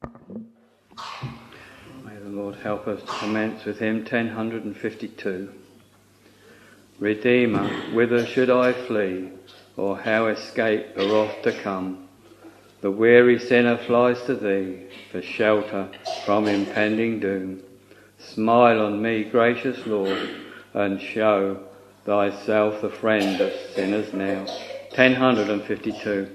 May the Lord help us to commence with hymn 1052. Redeemer, whither should I flee, or how escape the wrath to come? The weary sinner flies to thee for shelter from impending doom. Smile on me, gracious Lord, and show thyself the friend of sinners now. 1052.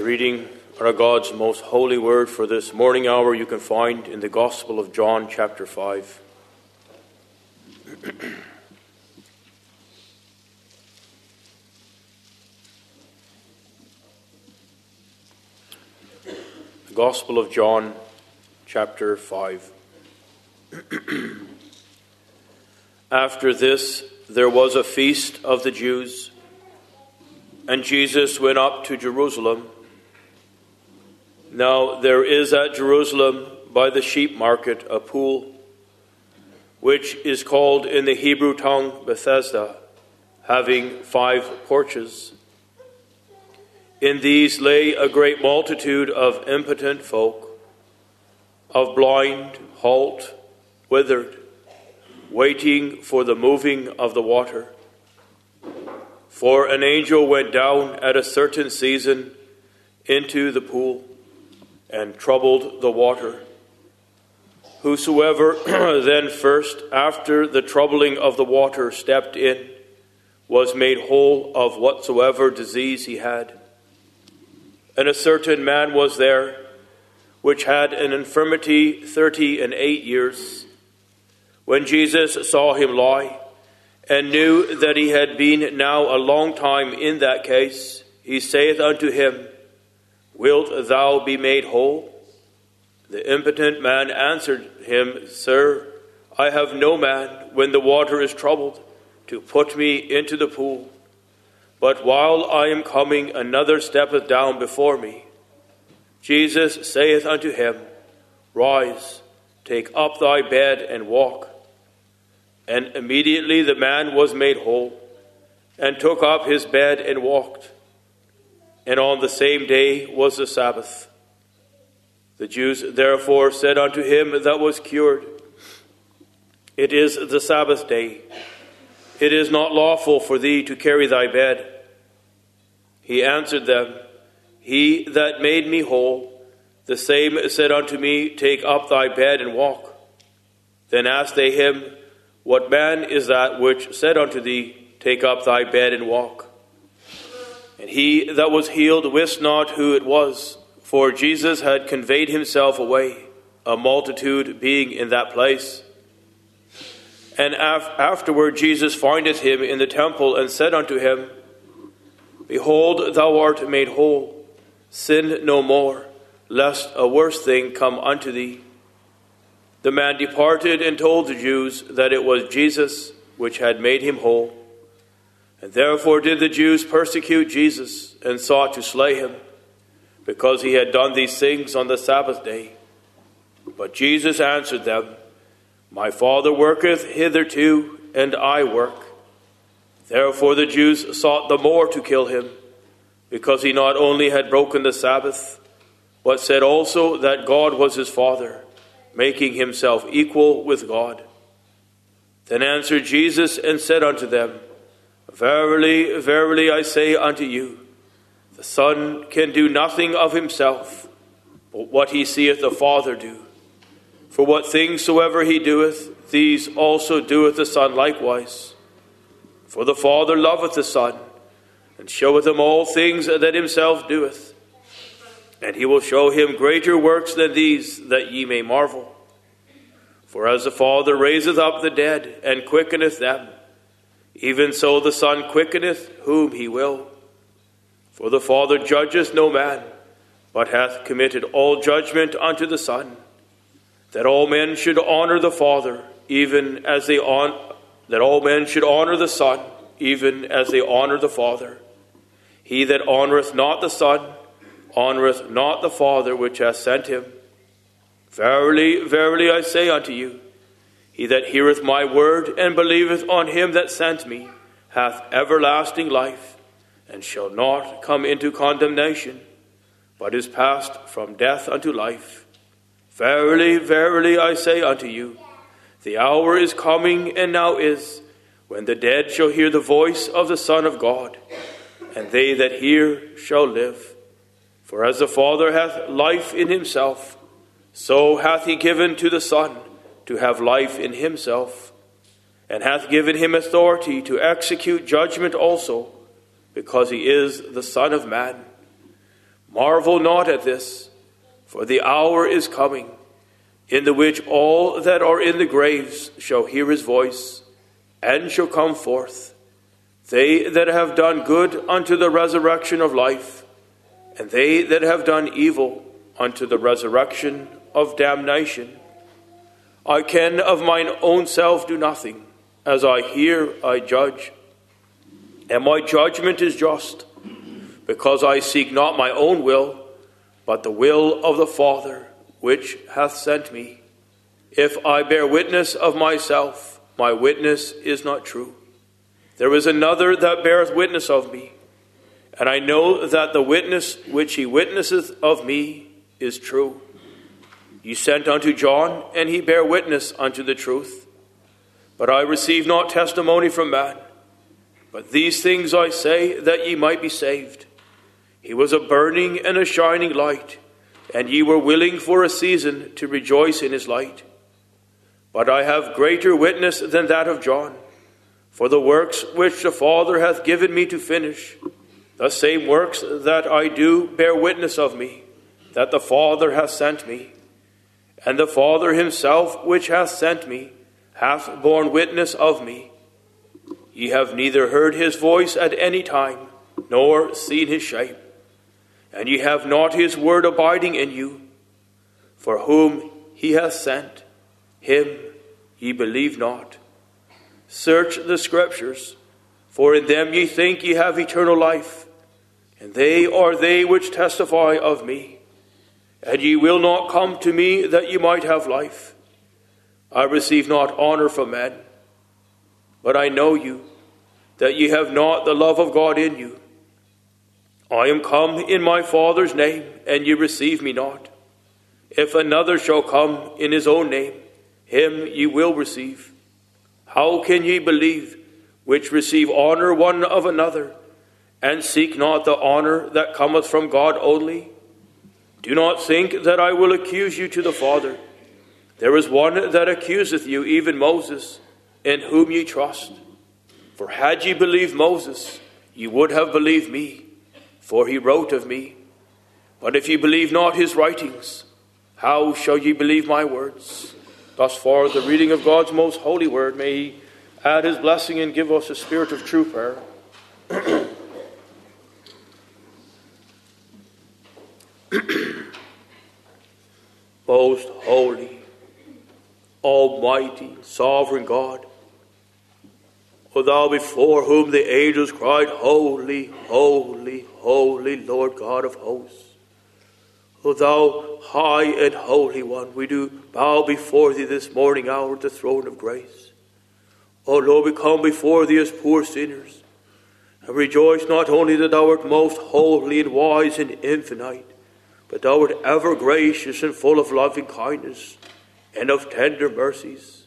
reading out of God's most holy word for this morning hour you can find in the Gospel of John, chapter 5. The Gospel of John, chapter 5. After this, there was a feast of the Jews, and Jesus went up to Jerusalem. Now there is at Jerusalem by the sheep market a pool, which is called in the Hebrew tongue Bethesda, having 5 porches. In these lay a great multitude of impotent folk, of blind, halt, withered, waiting for the moving of the water. For an angel went down at a certain season into the pool and troubled the water. Whosoever then first, after the troubling of the water, stepped in, was made whole of whatsoever disease he had. And a certain man was there, which had an infirmity 38 years. When Jesus saw him lie, and knew that he had been now a long time in that case, he saith unto him, Wilt thou be made whole? The impotent man answered him, Sir, I have no man, when the water is troubled, to put me into the pool. But while I am coming, another steppeth down before me. Jesus saith unto him, Rise, take up thy bed, and walk. And immediately the man was made whole, and took up his bed and walked. And on the same day was the Sabbath. The Jews therefore said unto him that was cured, It is the Sabbath day. It is not lawful for thee to carry thy bed. He answered them, He that made me whole, the same said unto me, Take up thy bed and walk. Then asked they him, What man is that which said unto thee, Take up thy bed and walk? And he that was healed wist not who it was, for Jesus had conveyed himself away, a multitude being in that place. And afterward Jesus findeth him in the temple, and said unto him, Behold, thou art made whole. Sin no more, lest a worse thing come unto thee. The man departed and told the Jews that it was Jesus which had made him whole. And therefore did the Jews persecute Jesus, and sought to slay him, because he had done these things on the Sabbath day. But Jesus answered them, My Father worketh hitherto, and I work. Therefore the Jews sought the more to kill him, because he not only had broken the Sabbath, but said also that God was his Father, making himself equal with God. Then answered Jesus and said unto them, Verily, verily, I say unto you, the Son can do nothing of himself, but what he seeth the Father do. For what things soever he doeth, these also doeth the Son likewise. For the Father loveth the Son, and showeth him all things that himself doeth. And he will show him greater works than these, that ye may marvel. For as the Father raiseth up the dead, and quickeneth them, even so the Son quickeneth whom he will. For the Father judgeth no man, but hath committed all judgment unto the Son, that all men should honor the Father, even as they that all men should honor the Son, even as they honor the Father. He that honoreth not the Son, honoreth not the Father which hath sent him. Verily, verily, I say unto you, he that heareth my word, and believeth on him that sent me, hath everlasting life, and shall not come into condemnation, but is passed from death unto life. Verily, verily, I say unto you, the hour is coming, and now is, when the dead shall hear the voice of the Son of God, and they that hear shall live. For as the Father hath life in himself, so hath he given to the Son to have life in himself, and hath given him authority to execute judgment also, because he is the Son of Man. Marvel not at this, for the hour is coming, in the which all that are in the graves shall hear his voice, and shall come forth, they that have done good unto the resurrection of life, and they that have done evil unto the resurrection of damnation. I can of mine own self do nothing. As I hear, I judge. And my judgment is just, because I seek not my own will, but the will of the Father, which hath sent me. If I bear witness of myself, my witness is not true. There is another that beareth witness of me, and I know that the witness which he witnesseth of me is true. Ye sent unto John, and he bare witness unto the truth. But I receive not testimony from man. But these things I say, that ye might be saved. He was a burning and a shining light, and ye were willing for a season to rejoice in his light. But I have greater witness than that of John. For the works which the Father hath given me to finish, the same works that I do bear witness of me, that the Father hath sent me. And the Father himself, which hath sent me, hath borne witness of me. Ye have neither heard his voice at any time, nor seen his shape. And ye have not his word abiding in you. For whom he hath sent, him ye believe not. Search the Scriptures, for in them ye think ye have eternal life, and they are they which testify of me. And ye will not come to me that ye might have life. I receive not honor from men, but I know you, that ye have not the love of God in you. I am come in my Father's name, and ye receive me not. If another shall come in his own name, him ye will receive. How can ye believe, which receive honor one of another, and seek not the honor that cometh from God only? Do not think that I will accuse you to the Father. There is one that accuseth you, even Moses, in whom ye trust. For had ye believed Moses, ye would have believed me, for he wrote of me. But if ye believe not his writings, how shall ye believe my words? Thus far the reading of God's most holy word. May he add his blessing and give us a spirit of true prayer. Most holy, almighty, sovereign God, O thou before whom the angels cried, Holy, holy, holy, Lord God of hosts. O thou high and holy one, we do bow before thee this morning hour at the throne of grace. O Lord, we come before thee as poor sinners, and rejoice not only that thou art most holy and wise and infinite, but thou art ever gracious and full of loving kindness and of tender mercies.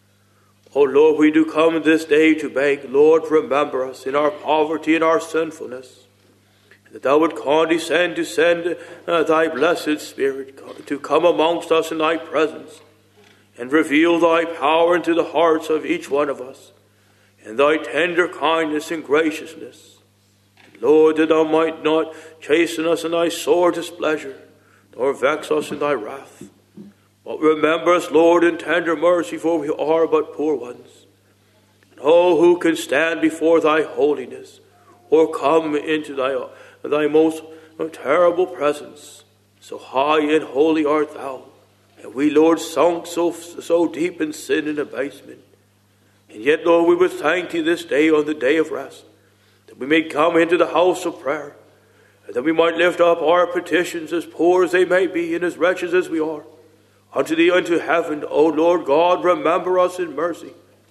O Lord, we do come this day to beg, Lord, remember us in our poverty and our sinfulness, and that thou would condescend to send thy blessed Spirit to come amongst us in thy presence, and reveal thy power into the hearts of each one of us, and thy tender kindness and graciousness. Lord, that thou might not chasten us in thy sore displeasure, nor vex us in thy wrath. But remember us, Lord, in tender mercy, for we are but poor ones. And oh, who can stand before thy holiness, or come into thy most terrible presence? So high and holy art thou, and we, Lord, sunk so deep in sin and abasement. And yet, Lord, we would thank thee this day on the day of rest, that we may come into the house of prayer, and that we might lift up our petitions, as poor as they may be and as wretched as we are, unto thee, unto heaven. O Lord God, remember us in mercy,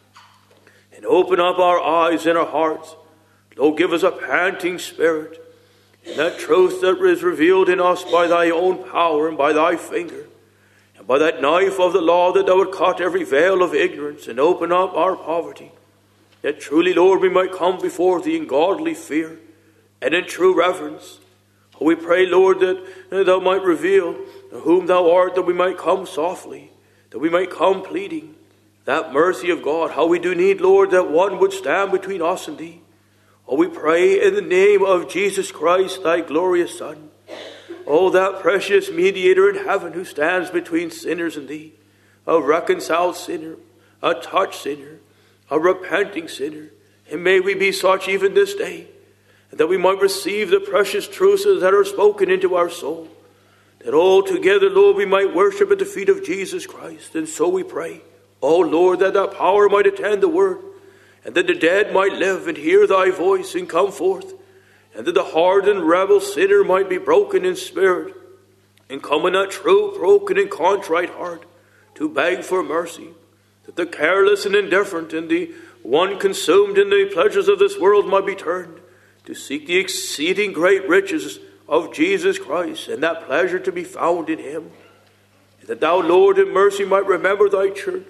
and open up our eyes and our hearts. Lord, give us a panting spirit, and that truth that is revealed in us by thy own power and by thy finger, and by that knife of the law, that thou would cut every veil of ignorance and open up our poverty, that truly, Lord, we might come before thee in godly fear and in true reverence. We pray, Lord, that thou might reveal whom thou art, that we might come softly, that we might come pleading that mercy of God. How we do need, Lord, that one would stand between us and thee. Oh, we pray in the name of Jesus Christ, thy glorious Son, Oh, that precious mediator in heaven who stands between sinners and thee, a reconciled sinner, a touched sinner, a repenting sinner. And may we be such even this day, that we might receive the precious truths that are spoken into our soul, that all together, Lord, we might worship at the feet of Jesus Christ. And so we pray, oh Lord, that that power might attend the word, and that the dead might live and hear thy voice and come forth, and that the hardened rebel sinner might be broken in spirit, and come in a true, broken and contrite heart to beg for mercy, that the careless and indifferent and the one consumed in the pleasures of this world might be turned to seek the exceeding great riches of Jesus Christ, and that pleasure to be found in him. And that thou, Lord, in mercy might remember thy church.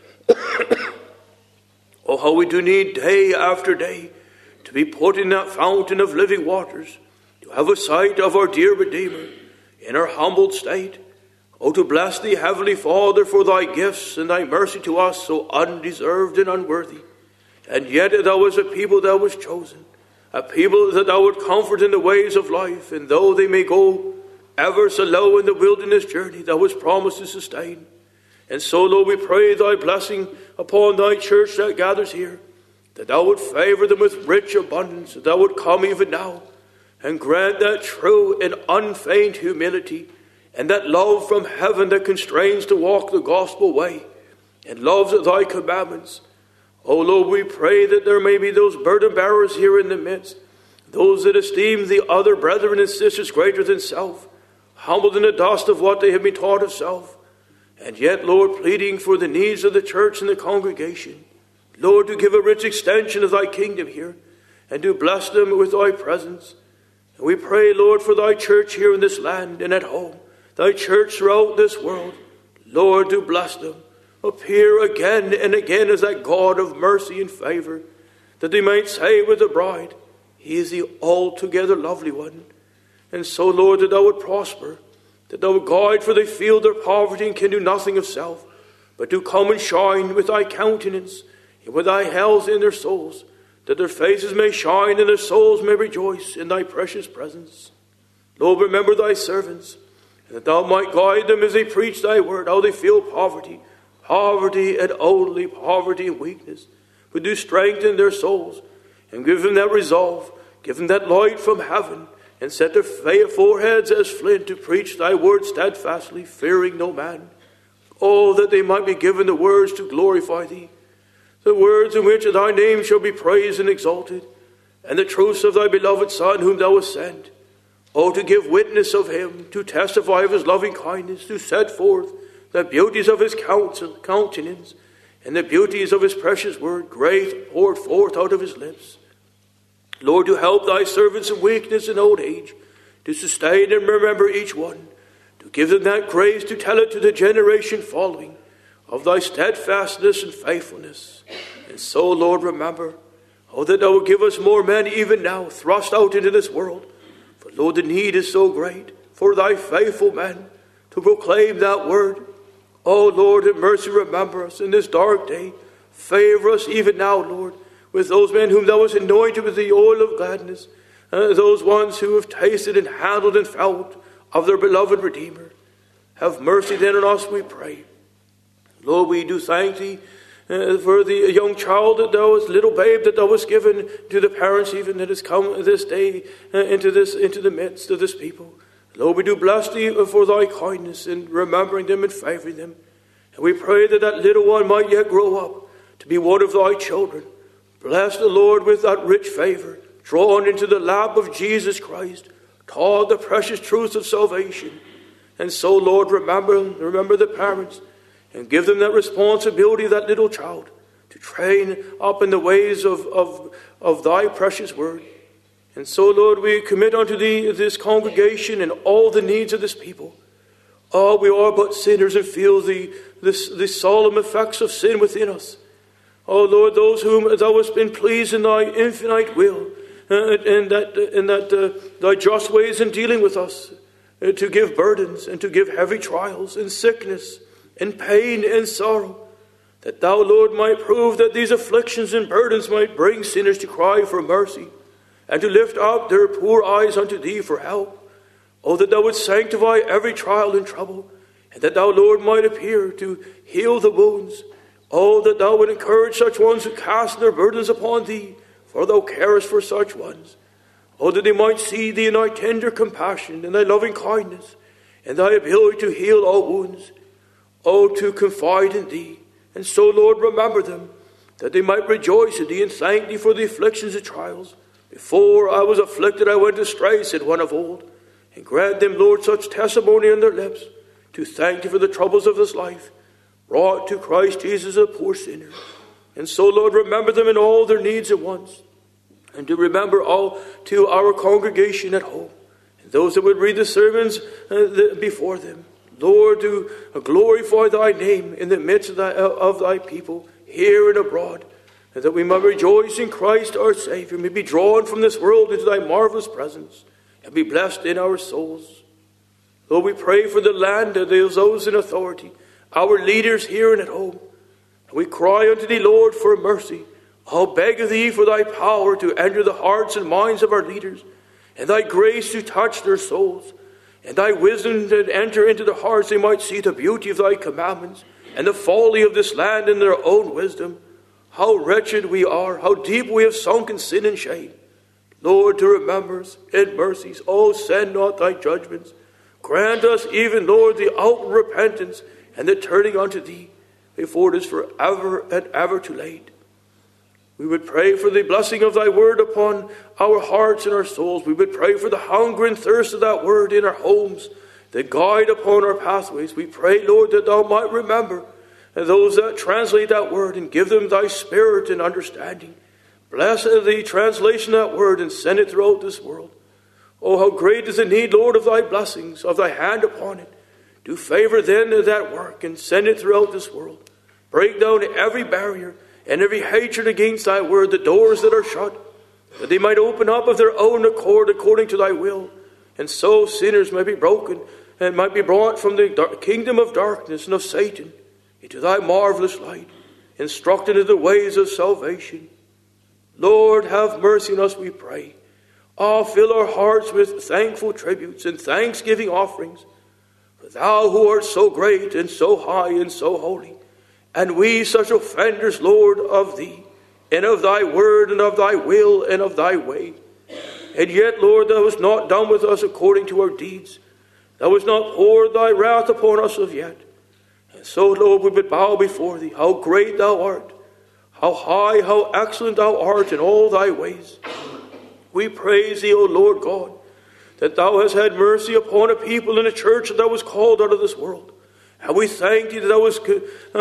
Oh, how we do need day after day to be put in that fountain of living waters, to have a sight of our dear Redeemer in our humbled state. Oh, to bless thee, Heavenly Father, for thy gifts and thy mercy to us, so undeserved and unworthy. And yet thou was a people that was chosen, a people that thou would comfort in the ways of life, and though they may go ever so low in the wilderness journey, thou was promised to sustain. And so, Lord, we pray thy blessing upon thy church that gathers here, that thou would favor them with rich abundance, that thou would come even now and grant that true and unfeigned humility and that love from heaven that constrains to walk the gospel way and loves thy commandments. Oh Lord, we pray that there may be those burden bearers here in the midst, those that esteem the other brethren and sisters greater than self, humbled in the dust of what they have been taught of self, and yet, Lord, pleading for the needs of the church and the congregation. Lord, to give a rich extension of thy kingdom here, and to bless them with thy presence. And we pray, Lord, for thy church here in this land and at home, thy church throughout this world. Lord, to bless them. Appear again and again as that God of mercy and favor, that they might say with the bride, he is the altogether lovely one. And so, Lord, that thou would prosper, that thou would guide, for they feel their poverty and can do nothing of self, but do come and shine with thy countenance, and with thy health in their souls, that their faces may shine and their souls may rejoice in thy precious presence. Lord, remember thy servants, and that thou might guide them as they preach thy word, how they feel poverty and only poverty and weakness, but do strengthen their souls, and give them that resolve, give them that light from heaven, and set their foreheads as flint to preach thy word steadfastly, fearing no man. Oh, that they might be given the words to glorify thee, the words in which thy name shall be praised and exalted, and the truths of thy beloved Son, whom thou hast sent. Oh, to give witness of him, to testify of his loving kindness, to set forth the beauties of his countenance, and the beauties of his precious word, great poured forth out of his lips. Lord, to help thy servants in weakness and old age, to sustain and remember each one, to give them that grace to tell it to the generation following of thy steadfastness and faithfulness. And so, Lord, remember, oh, that thou would give us more men even now thrust out into this world. For, Lord, the need is so great for thy faithful men to proclaim that word. Oh, Lord, in mercy, remember us in this dark day. Favor us even now, Lord, with those men whom thou hast anointed with the oil of gladness, those ones who have tasted and handled and felt of their beloved Redeemer. Have mercy then on us, we pray. Lord, we do thank thee for the young child that thou hast, little babe that thou hast given to the parents even that has come this day into the midst of this people. Lord, we do bless thee for thy kindness in remembering them and favoring them. And we pray that that little one might yet grow up to be one of thy children. Bless the Lord with that rich favor, drawn into the lap of Jesus Christ, taught the precious truths of salvation. And so, Lord, remember the parents, and give them that responsibility of that little child to train up in the ways of thy precious word. And so, Lord, we commit unto thee this congregation and all the needs of this people. Oh, we are but sinners and feel the solemn effects of sin within us. Oh, Lord, those whom thou hast been pleased in thy infinite will, and that thy just ways in dealing with us, to give burdens and to give heavy trials and sickness and pain and sorrow, that thou, Lord, might prove that these afflictions and burdens might bring sinners to cry for mercy, and to lift up their poor eyes unto thee for help. Oh, that thou wouldst sanctify every trial and trouble, and that thou, Lord, might appear to heal the wounds. Oh, that thou would encourage such ones who cast their burdens upon thee, for thou carest for such ones. Oh, that they might see thee in thy tender compassion and thy loving kindness, and thy ability to heal all wounds. Oh, to confide in thee, and so, Lord, remember them, that they might rejoice in thee and thank thee for the afflictions and trials. Before I was afflicted, I went astray, said one of old. And grant them, Lord, such testimony on their lips, to thank thee for the troubles of this life, brought to Christ Jesus, a poor sinner. And so, Lord, remember them in all their needs at once, and to remember all to our congregation at home, and those that would read the sermons before them. Lord, to glorify thy name in the midst of thy people, here and abroad, and that we might rejoice in Christ our Savior, may be drawn from this world into thy marvelous presence, and be blessed in our souls. Lord, we pray for the land of those in authority, our leaders here and at home. And we cry unto thee, Lord, for mercy. I'll beg of thee for thy power to enter the hearts and minds of our leaders, and thy grace to touch their souls, and thy wisdom to enter into their hearts, they might see the beauty of thy commandments, and the folly of this land in their own wisdom. How wretched we are, how deep we have sunk in sin and shame. Lord, to remember us in mercies. Oh, send not thy judgments. Grant us even, Lord, the outward repentance and the turning unto thee, before it is forever and ever too late. We would pray for the blessing of thy word upon our hearts and our souls. We would pray for the hunger and thirst of that word in our homes, the guide upon our pathways. We pray, Lord, that thou might remember those that translate that word and give them thy spirit and understanding. Bless the translation of that word and send it throughout this world. Oh, how great is the need, Lord, of thy blessings, of thy hand upon it. Do favor then that work and send it throughout this world. Break down every barrier and every hatred against thy word, the doors that are shut, that they might open up of their own accord according to thy will. And so sinners may be broken and might be brought from the kingdom of darkness and of Satan into thy marvelous light, instructed in the ways of salvation. Lord, have mercy on us, we pray. Fill our hearts with thankful tributes and thanksgiving offerings. For thou who art so great and so high and so holy, and we such offenders, Lord, of thee, and of thy word, and of thy will, and of thy way. And yet, Lord, thou hast not done with us according to our deeds. Thou hast not poured thy wrath upon us of yet. And so, Lord, we would bow before thee. How great thou art! How high, how excellent thou art in all thy ways. We praise thee, O Lord God, that thou hast had mercy upon a people in a church that was called out of this world. And we thank thee that thou hast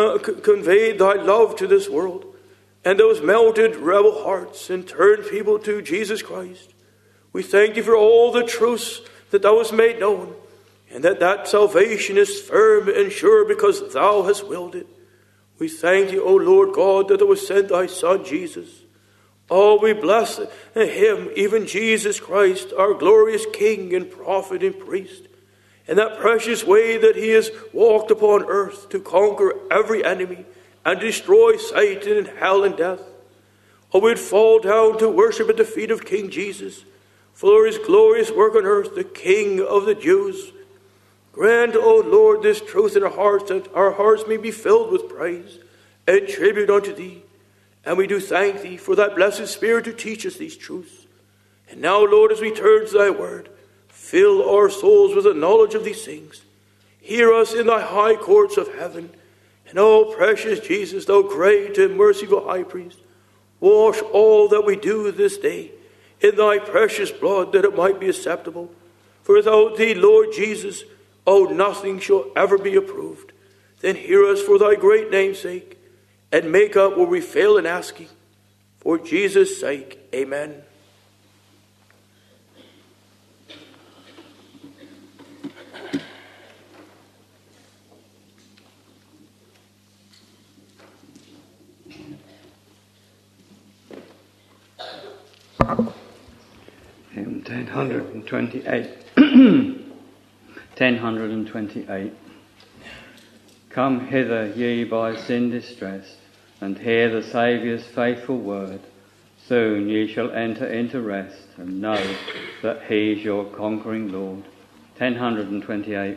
conveyed thy love to this world, and those melted rebel hearts and turned people to Jesus Christ. We thank thee for all the truths that thou hast made known, and that salvation is firm and sure because thou hast willed it. We thank thee, O Lord God, that thou hast sent thy Son Jesus. Oh, we bless him, even Jesus Christ, our glorious King and prophet and priest, in that precious way that he has walked upon earth to conquer every enemy and destroy Satan and hell and death. Oh, we'd fall down to worship at the feet of King Jesus for his glorious work on earth, the King of the Jews. Grant, O Lord, this truth in our hearts, that our hearts may be filled with praise and tribute unto thee. And we do thank thee for thy blessed Spirit to teach us these truths. And now, Lord, as we turn to thy word, fill our souls with the knowledge of these things. Hear us in thy high courts of heaven. And, O precious Jesus, thou great and merciful high priest, wash all that we do this day in thy precious blood, that it might be acceptable. For without thee, Lord Jesus, nothing shall ever be approved. Then hear us for thy great name's sake, and make up where we fail in asking. For Jesus' sake, amen. Hymn 1028. 1028. Come hither, ye by sin distressed, and hear the Saviour's faithful word. Soon ye shall enter into rest, and know that he is your conquering Lord. 1028.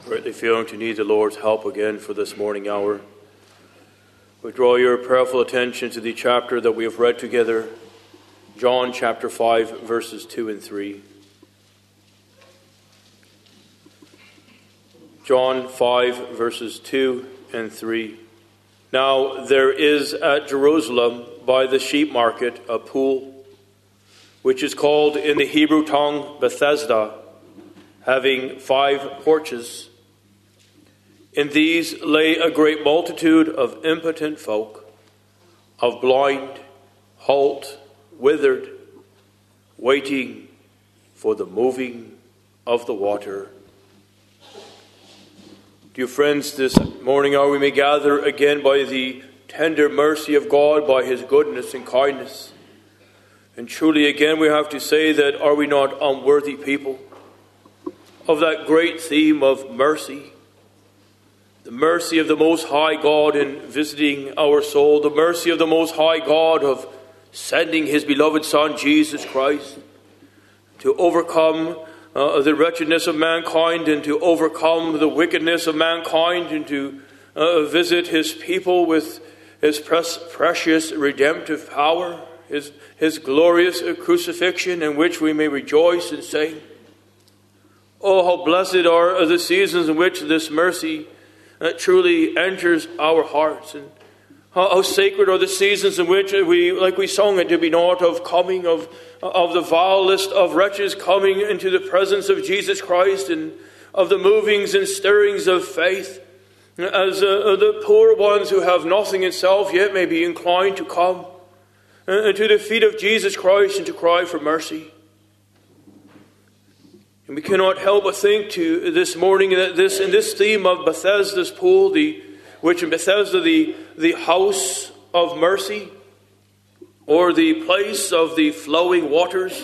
Greatly feeling to need the Lord's help again for this morning hour. We draw your prayerful attention to the chapter that we have read together, John chapter 5, verses 2 and 3. John 5, verses 2 and 3. Now there is at Jerusalem by the sheep market a pool, which is called in the Hebrew tongue Bethesda, having 5 porches. In these lay a great multitude of impotent folk, of blind, halt, withered, waiting for the moving of the water. Dear friends, this morning hour we may gather again by the tender mercy of God, by his goodness and kindness. And truly again we have to say that are we not unworthy people of that great theme of mercy? The mercy of the Most High God in visiting our soul, the mercy of the Most High God of sending his beloved Son Jesus Christ to overcome the wretchedness of mankind and to overcome the wickedness of mankind and to visit his people with his precious redemptive power, his glorious crucifixion in which we may rejoice and sing. Oh, how blessed are the seasons in which this mercy truly enters our hearts, and how sacred are the seasons in which we, like we sung it, to be not of coming of the vilest of wretches coming into the presence of Jesus Christ, and of the movings and stirrings of faith, as the poor ones who have nothing in self yet may be inclined to come to the feet of Jesus Christ and to cry for mercy. And we cannot help but think to this morning that in this theme of Bethesda's pool, which in Bethesda the house of mercy, or the place of the flowing waters,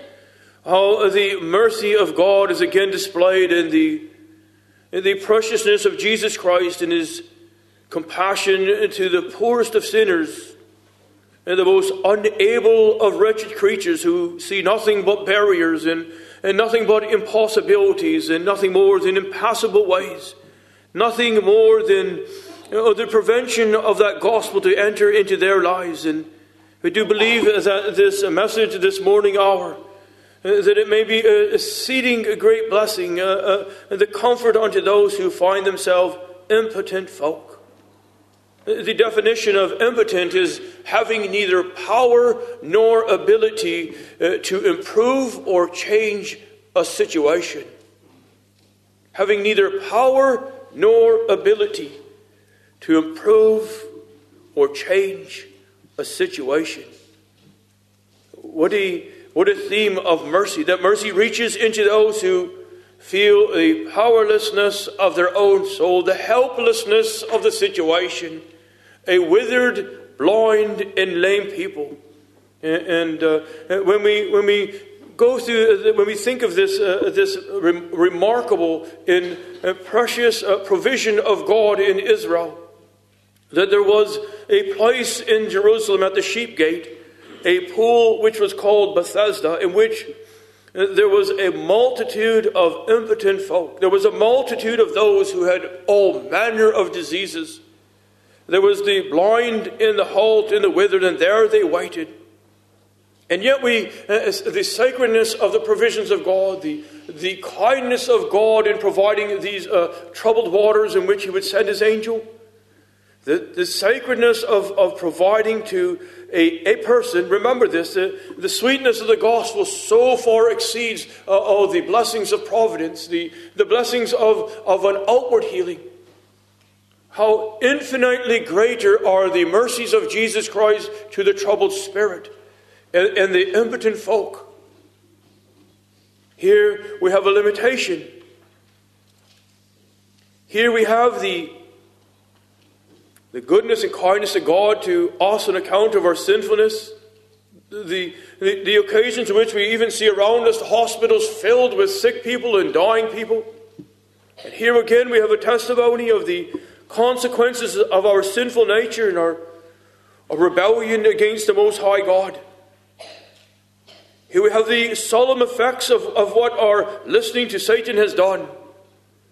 how the mercy of God is again displayed in the preciousness of Jesus Christ and his compassion to the poorest of sinners and the most unable of wretched creatures who see nothing but barriers and nothing but impossibilities and nothing more than impassable ways, nothing more than the prevention of that gospel to enter into their lives. And we do believe that this message this morning hour, that it may be exceeding a great blessing, and the comfort unto those who find themselves impotent folk. The definition of impotent is having neither power nor ability to improve or change a situation. Having neither power nor ability to improve or change a situation. What a theme of mercy. That mercy reaches into those who feel the powerlessness of their own soul, the helplessness of the situation. A withered, blind, and lame people. And when we go through, when we think of this remarkable and precious provision of God in Israel, that there was a place in Jerusalem at the sheep gate, a pool which was called Bethesda, in which there was a multitude of impotent folk. There was a multitude of those who had all manner of diseases. There was the blind and the halt and the withered, and there they waited. And yet the sacredness of the provisions of God, the kindness of God in providing these troubled waters in which he would send his angel, the sacredness of providing to a person. Remember this, the sweetness of the gospel so far exceeds all the blessings of providence, the blessings of an outward healing. How infinitely greater are the mercies of Jesus Christ to the troubled spirit and the impotent folk. Here we have a limitation. Here we have the goodness and kindness of God to us on account of our sinfulness. The occasions in which we even see around us the hospitals filled with sick people and dying people. And here again we have a testimony of the consequences of our sinful nature and our rebellion against the Most High God. Here we have the solemn effects of what our listening to Satan has done.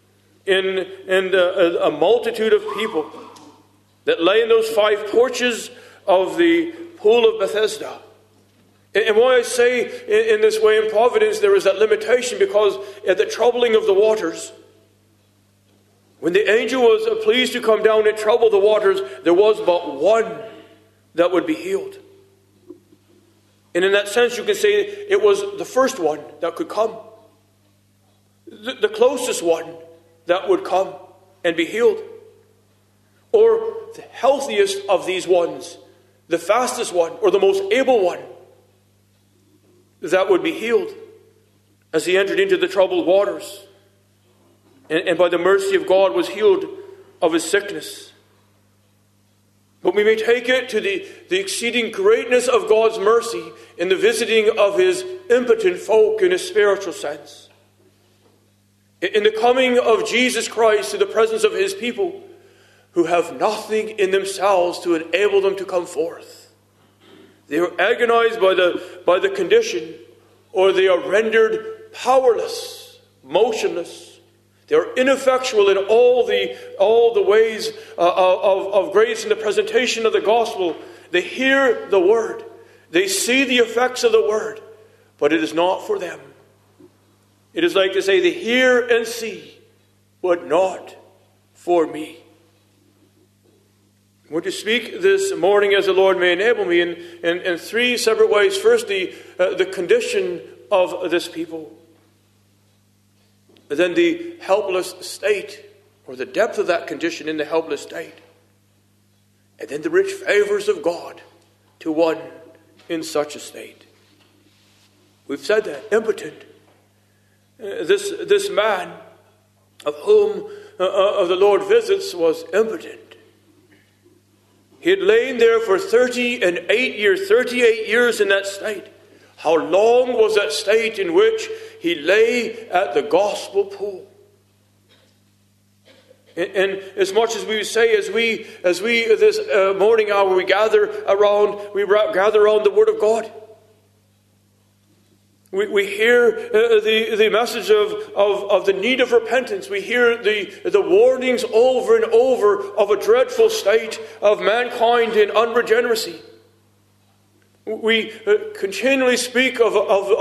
in a multitude of people that lay in those 5 porches of the pool of Bethesda. And why I say in this way in Providence there is that limitation, because at the troubling of the waters, when the angel was pleased to come down and trouble the waters, there was but one that would be healed. And in that sense you can say it was the first one that could come. The closest one that would come and be healed. Or the healthiest of these ones, the fastest one, or the most able one, that would be healed as he entered into the troubled waters. And by the mercy of God was healed of his sickness. But we may take it to the exceeding greatness of God's mercy in the visiting of his impotent folk in a spiritual sense. In the coming of Jesus Christ to the presence of his people who have nothing in themselves to enable them to come forth. They are agonized by the condition, or they are rendered powerless, motionless. They are ineffectual in all the ways of grace in the presentation of the gospel. They hear the word. They see the effects of the word, but it is not for them. It is like to say, they hear and see, but not for me. I want to speak this morning as the Lord may enable me in 3 separate ways. First, the condition of this people. Then the helpless state, or the depth of that condition in the helpless state. And then the rich favors of God to one in such a state. We've said that, impotent. This man of whom of the Lord visits was impotent. He had lain there for 38 years in that state. How long was that state in which he lay at the gospel pool? And as much as we say, as we this morning hour we gather around the Word of God. We hear the message of the need of repentance. We hear the warnings over and over of a dreadful state of mankind in unregeneracy. We continually speak of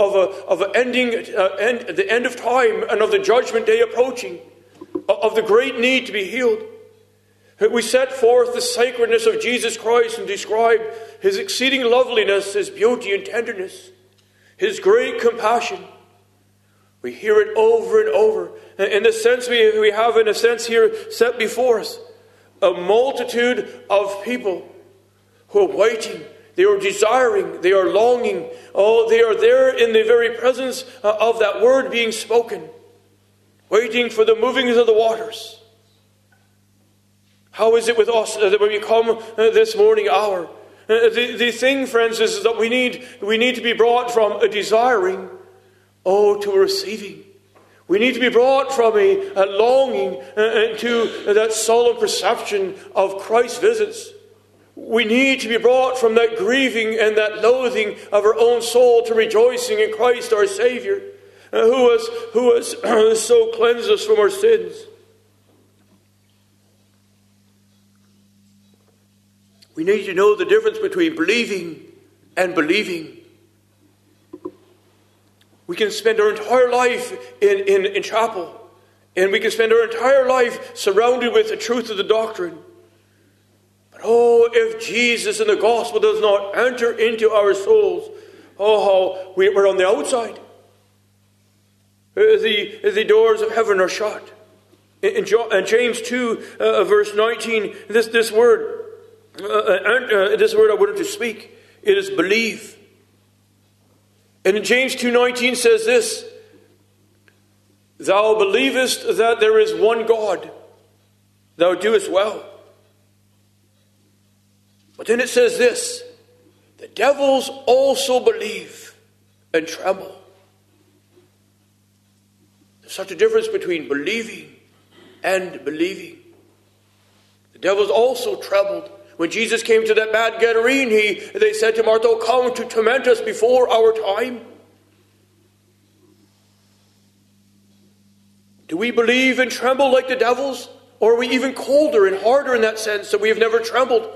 the end of time and of the judgment day approaching, of the great need to be healed. We set forth the sacredness of Jesus Christ and describe his exceeding loveliness, his beauty and tenderness, his great compassion. We hear it over and over. In the sense we have, in a sense here set before us, a multitude of people who are waiting. They are desiring, they are longing. Oh, they are there in the very presence of that word being spoken, waiting for the movings of the waters. How is it with us that when we come this morning hour? The thing, friends, is that we need to be brought from a desiring, to a receiving. We need to be brought from a longing to that solemn perception of Christ's visits. We need to be brought from that grieving and that loathing of our own soul to rejoicing in Christ our Savior, who has so cleansed us from our sins. We need to know the difference between believing and believing. We can spend our entire life in chapel, and we can spend our entire life surrounded with the truth of the doctrine. But if Jesus and the gospel does not enter into our souls, how we're on the outside. The doors of heaven are shut. In James 2, verse 19, this word I wanted to speak, it is believe. And in James 2:19 says this: Thou believest that there is one God, thou doest well. But then it says this: the devils also believe and tremble. There's such a difference between believing and believing. The devils also trembled. When Jesus came to that mad Gadarene, they said to him, Art thou come to torment us before our time? Do we believe and tremble like the devils? Or are we even colder and harder in that sense that we have never trembled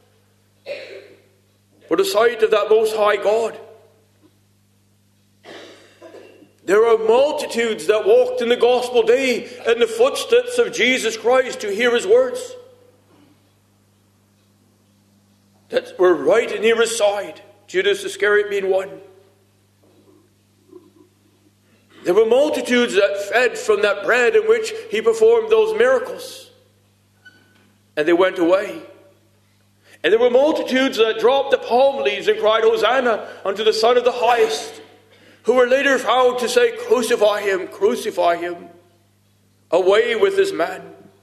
for the sight of that Most High God? There are multitudes that walked in the gospel day in the footsteps of Jesus Christ to hear his words, that were right near his side, Judas Iscariot being one. There were multitudes that fed from that bread in which he performed those miracles, and they went away. And there were multitudes that dropped the palm leaves and cried, Hosanna unto the Son of the Highest, who were later found to say, crucify him, crucify him. Away with this man.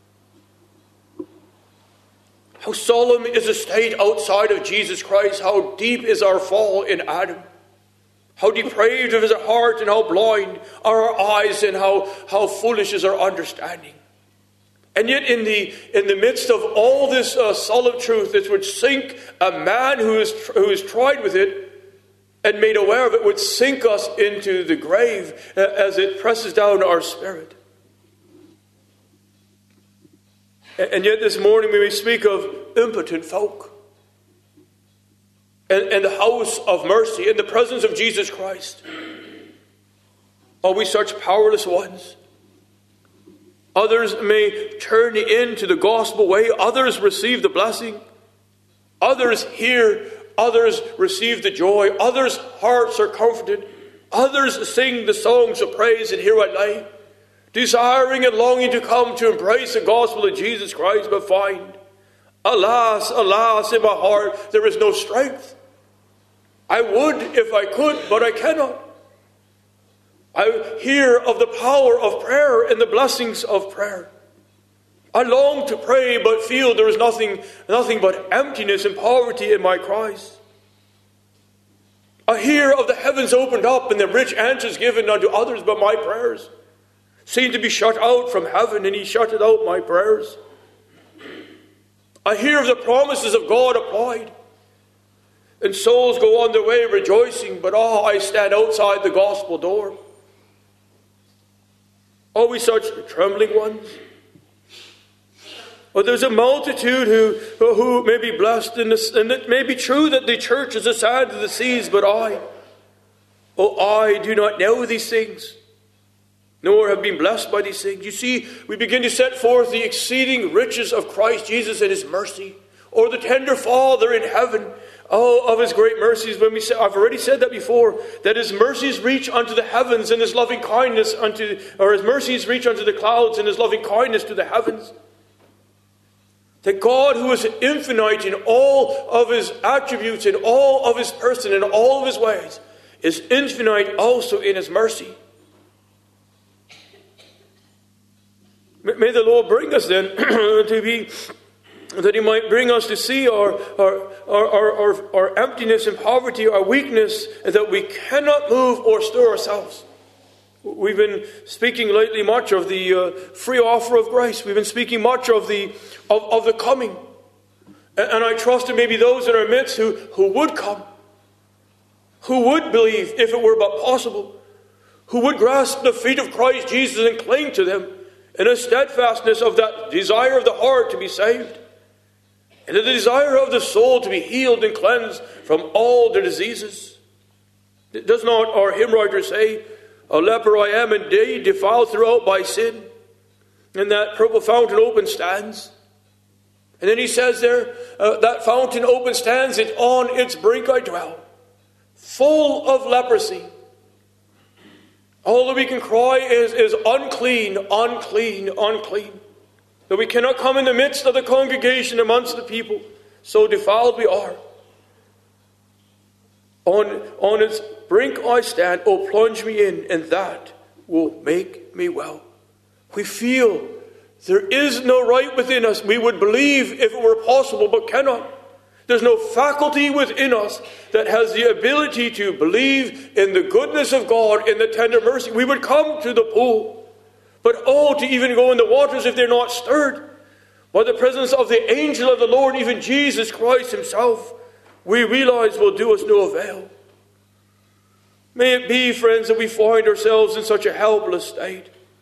How solemn is the state outside of Jesus Christ. How deep is our fall in Adam. How depraved is our heart, and how blind are our eyes, and how foolish is our understanding. And yet in the midst of all this solemn truth, this would sink a man who is tried with it and made aware of it, would sink us into the grave as it presses down our spirit. And yet this morning when we speak of impotent folk and the house of mercy in the presence of Jesus Christ, are we such powerless ones? Others may turn into the gospel way. Others receive the blessing. Others hear. Others receive the joy. Others' hearts are comforted. Others sing the songs of praise, and here I lay, desiring and longing to come to embrace the gospel of Jesus Christ, but find, alas, alas, in my heart there is no strength. I would if I could, but I cannot. I hear of the power of prayer and the blessings of prayer. I long to pray, but feel there is nothing but emptiness and poverty in my cries. I hear of the heavens opened up and the rich answers given unto others, but my prayers seem to be shut out from heaven, and he shutted out my prayers. I hear of the promises of God applied, and souls go on their way rejoicing, but I stand outside the gospel door. Are we such trembling ones? Well, there's a multitude who may be blessed, and it may be true that the church is the sand of the seas, but I do not know these things, nor have been blessed by these things. You see, we begin to set forth the exceeding riches of Christ Jesus and his mercy, or the tender Father in heaven, of his great mercies. I've already said that before, that his mercies reach unto the heavens, and his loving kindness his mercies reach unto the clouds, and his loving kindness to the heavens. That God, who is infinite in all of his attributes, in all of his person, in all of his ways, is infinite also in his mercy. May the Lord bring us then that he might bring us to see our emptiness and poverty, our weakness, and that we cannot move or stir ourselves. We've been speaking lately much of the free offer of grace. We've been speaking much of the coming. And I trust there may be those in our midst who would come, who would believe if it were but possible, who would grasp the feet of Christ Jesus and cling to them in a steadfastness of that desire of the heart to be saved, and the desire of the soul to be healed and cleansed from all their diseases. Does not our hymn writer say, a leper I am indeed, defiled throughout by sin, and that purple fountain open stands. And then he says there, that fountain open stands, and on its brink I dwell, full of leprosy. All that we can cry is unclean, unclean, unclean. That we cannot come in the midst of the congregation amongst the people, so defiled we are. On its brink I stand, oh plunge me in, and that will make me well. We feel there is no right within us. We would believe if it were possible, but cannot. There's no faculty within us that has the ability to believe in the goodness of God, in the tender mercy. We would come to the pool, but to even go in the waters if they're not stirred by the presence of the angel of the Lord, even Jesus Christ himself, we realize will do us no avail. May it be, friends, that we find ourselves in such a helpless state.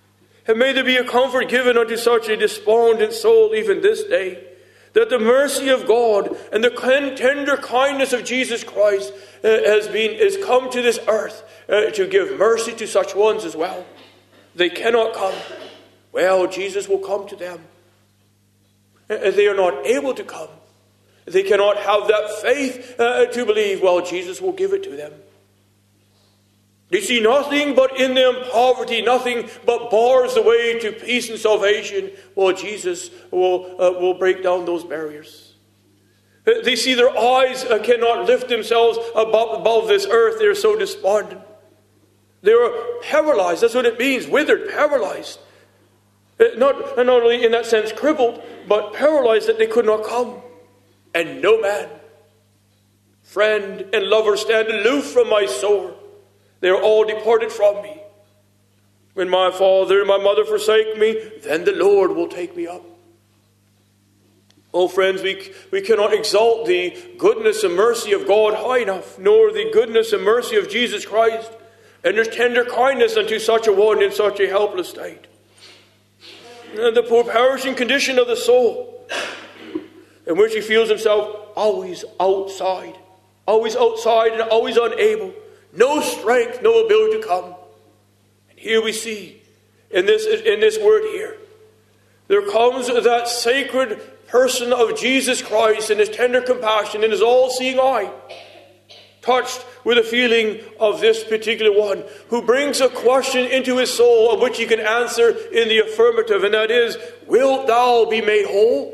And may there be a comfort given unto such a despondent soul even this day, that the mercy of God and the tender kindness of Jesus Christ has come to this earth to give mercy to such ones as well. They cannot come. Well, Jesus will come to them. They are not able to come. They cannot have that faith to believe. Well, Jesus will give it to them. They see nothing but in them poverty, nothing but bars the way to peace and salvation. Well, Jesus will break down those barriers. They see their eyes cannot lift themselves above this earth. They are so despondent. They are paralyzed. That's what it means. Withered, paralyzed. Not only in that sense crippled, but paralyzed that they could not come. And no man, friend and lover, stand aloof from my sore. They are all departed from me. When my father and my mother forsake me, then the Lord will take me up. Oh, friends, we cannot exalt the goodness and mercy of God high enough, nor the goodness and mercy of Jesus Christ, and his tender kindness unto such a one in such a helpless state. And the poor perishing condition of the soul, in which he feels himself always outside and always unable, no strength, no ability to come. And here we see, in this word here, there comes that sacred person of Jesus Christ and his tender compassion and his all-seeing eye, touched with a feeling of this particular one, who brings a question into his soul of which he can answer in the affirmative, and that is, wilt thou be made whole?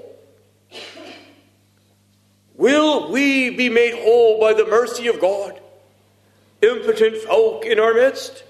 Will we be made whole by the mercy of God? Impotent folk in our midst,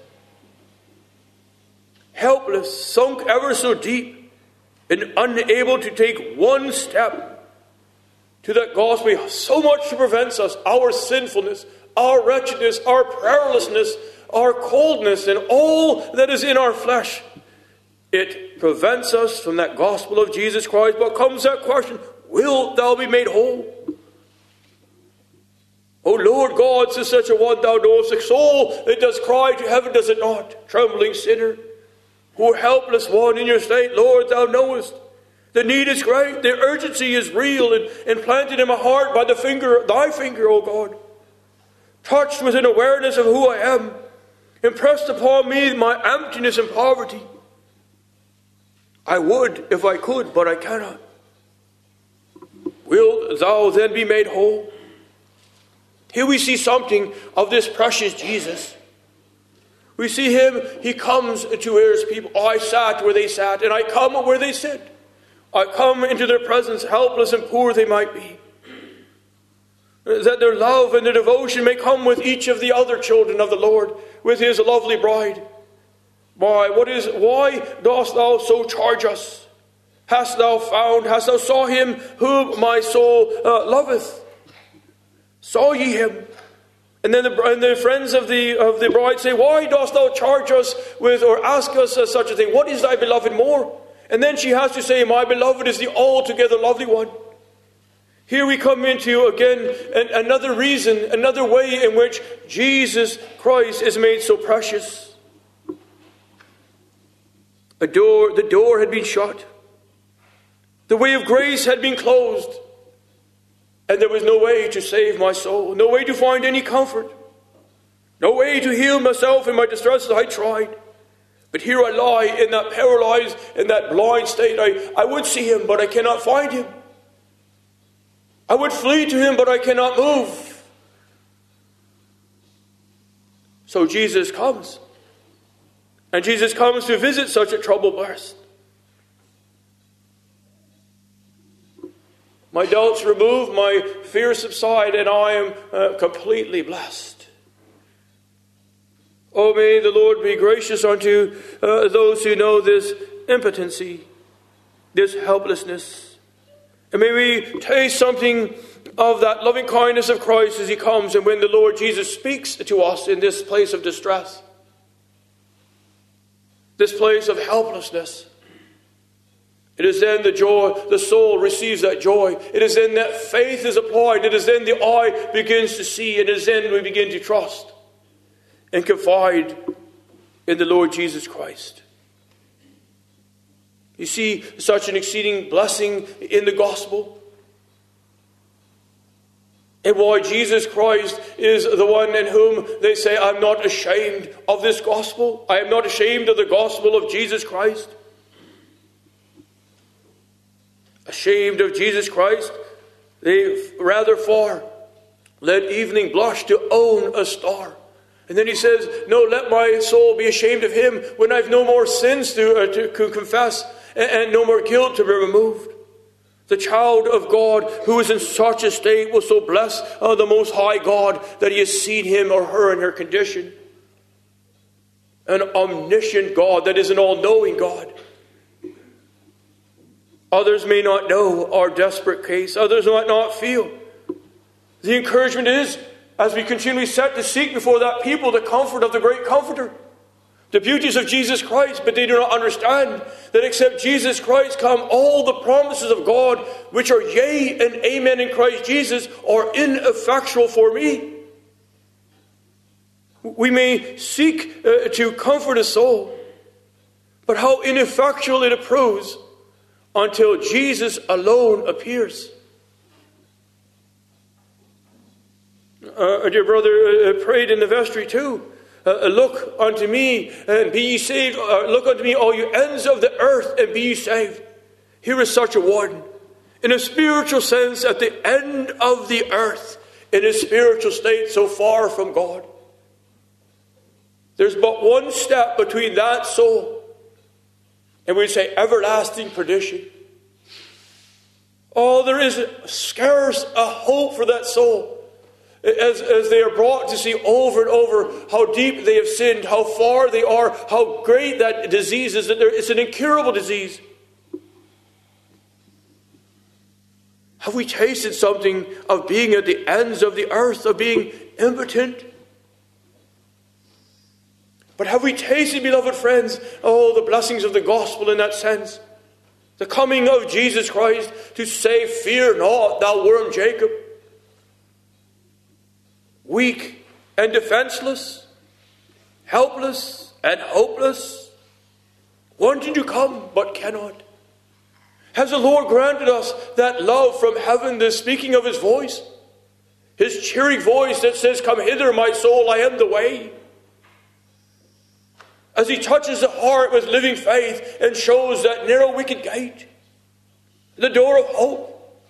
helpless, sunk ever so deep, and unable to take one step to that gospel so much prevents us, our sinfulness, our wretchedness, our prayerlessness, our coldness, and all that is in our flesh. It prevents us from that gospel of Jesus Christ. But comes that question, wilt thou be made whole? O Lord God, says such a one, thou knowest the soul that does cry to heaven, does it not? Trembling sinner, poor helpless one in your state, Lord, thou knowest. The need is great, the urgency is real, and planted in my heart by thy finger, O God. Touched with an awareness of who I am, impressed upon me my emptiness and poverty. I would if I could, but I cannot. Wilt thou then be made whole? Here we see something of this precious Jesus. We see him, he comes to where his people. I sat where they sat, and I come where they sit. I come into their presence, helpless and poor they might be. That their love and their devotion may come with each of the other children of the Lord, with his lovely bride. Why dost thou so charge us? Hast thou saw him whom my soul loveth? Saw ye him? And then the friends of the bride say, why dost thou charge us with, or ask us such a thing? What is thy beloved more? And then she has to say, my beloved is the altogether lovely one. Here we come into, again, another reason, another way in which Jesus Christ is made so precious. The door had been shut. The way of grace had been closed. And there was no way to save my soul, no way to find any comfort, no way to heal myself in my distresses. I tried. But here I lie in that paralyzed, in that blind state. I would see him, but I cannot find him. I would flee to him, but I cannot move. So Jesus comes. And Jesus comes to visit such a troubled breast. My doubts removed, my fears subside, and I am completely blessed. Oh, may the Lord be gracious unto those who know this impotency, this helplessness. And may we taste something of that loving kindness of Christ as he comes, and when the Lord Jesus speaks to us in this place of distress, this place of helplessness. It is then the soul receives that joy. It is then that faith is applied. It is then the eye begins to see. It is then we begin to trust and confide in the Lord Jesus Christ. You see such an exceeding blessing in the gospel. And why Jesus Christ is the one in whom they say, I'm not ashamed of this gospel. I am not ashamed of the gospel of Jesus Christ. Ashamed of Jesus Christ? They rather far. Let evening blush to own a star. And then he says, no, let my soul be ashamed of him when I've no more sins to confess and no more guilt to be removed. The child of God who is in such a state will so bless the Most High God that he has seen him or her in her condition. An omniscient God, that is an all-knowing God. Others may not know our desperate case. Others might not feel. The encouragement is, as we continually set to seek before that people the comfort of the great Comforter, the beauties of Jesus Christ, but they do not understand that except Jesus Christ come all the promises of God, which are yea and amen in Christ Jesus, are ineffectual for me. We may seek to comfort a soul, but how ineffectual it proves until Jesus alone appears. Our dear brother prayed in the vestry too. Look unto me and be ye saved. Look unto me, all you ends of the earth, and be ye saved. Here is such a one. In a spiritual sense, at the end of the earth, in a spiritual state so far from God. There's but one step between that soul and we'd say everlasting perdition. Oh, there is scarce a hope for that soul. As they are brought to see over and over how deep they have sinned, how far they are, how great that disease is, that it's an incurable disease. Have we tasted something of being at the ends of the earth, of being impotent? But have we tasted, beloved friends, the blessings of the gospel in that sense? The coming of Jesus Christ to say, fear not, thou worm Jacob. Weak and defenseless, helpless and hopeless, wanting to come but cannot. Has the Lord granted us that love from heaven, the speaking of his voice? His cheering voice that says, come hither, my soul, I am the way. As he touches the heart with living faith and shows that narrow wicket gate, the door of hope.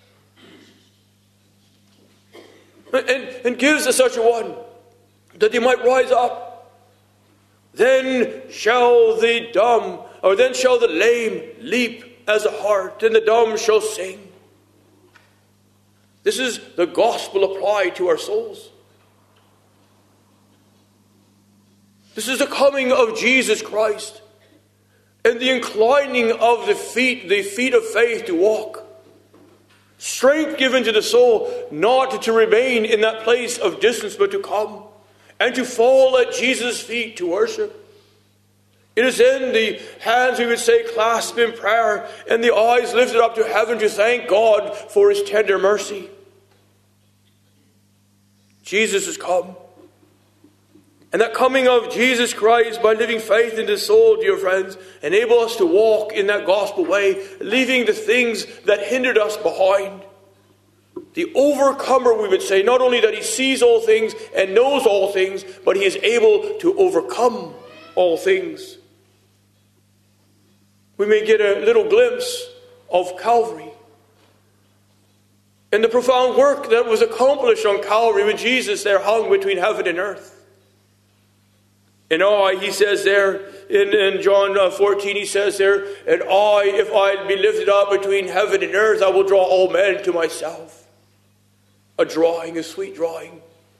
And gives us such a one that he might rise up. Then shall the dumb, or then shall the lame leap as a hart, and the dumb shall sing. This is the gospel applied to our souls. This is the coming of Jesus Christ and the inclining of the feet of faith to walk. Strength given to the soul not to remain in that place of distance, but to come and to fall at Jesus' feet to worship. It is in the hands, we would say, clasped in prayer, and the eyes lifted up to heaven to thank God for his tender mercy. Jesus has come. And that coming of Jesus Christ by living faith in the soul, dear friends, enable us to walk in that gospel way, leaving the things that hindered us behind. The overcomer, we would say, not only that he sees all things and knows all things, but he is able to overcome all things. We may get a little glimpse of Calvary and the profound work that was accomplished on Calvary when Jesus there hung between heaven and earth. And he says there, in John 14, he says there, and if I be lifted up between heaven and earth, I will draw all men to myself. A sweet drawing.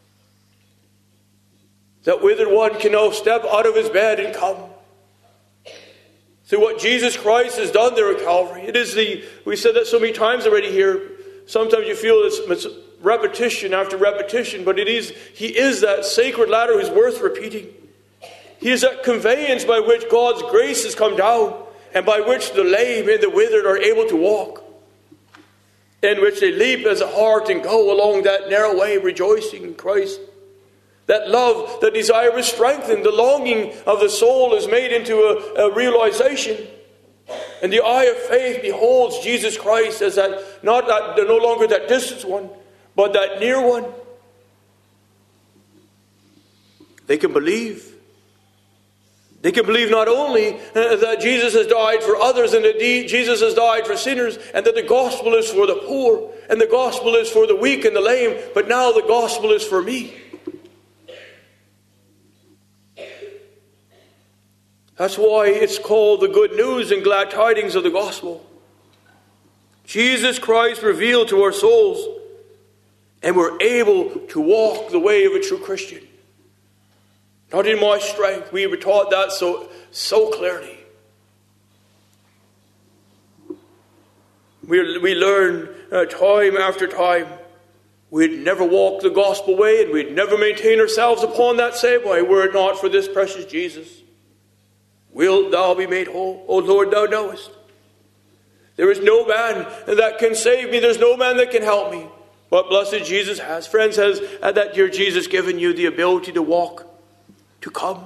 That withered one can now step out of his bed and come. Through what Jesus Christ has done there at Calvary. We said that so many times already here. Sometimes you feel it's repetition after repetition, but he is that sacred ladder who's worth repeating. He is that conveyance by which God's grace has come down, and by which the lame and the withered are able to walk, in which they leap as a hart and go along that narrow way, rejoicing in Christ. That love, that desire is strengthened. The longing of the soul is made into a realization. And the eye of faith beholds Jesus Christ as that, not that, no longer that distant one, but that near one. They can believe. They can believe not only that Jesus has died for others and that Jesus has died for sinners and that the gospel is for the poor and the gospel is for the weak and the lame, but now the gospel is for me. That's why it's called the good news and glad tidings of the gospel. Jesus Christ revealed to our souls, and we're able to walk the way of a true Christian. Not in my strength. We were taught that so clearly. We learn time after time we'd never walk the gospel way and we'd never maintain ourselves upon that same way were it not for this precious Jesus. Wilt thou be made whole? O Lord, thou knowest. There is no man that can save me. There's no man that can help me. But blessed Jesus has. Friends, has that dear Jesus given you the ability to walk, to come?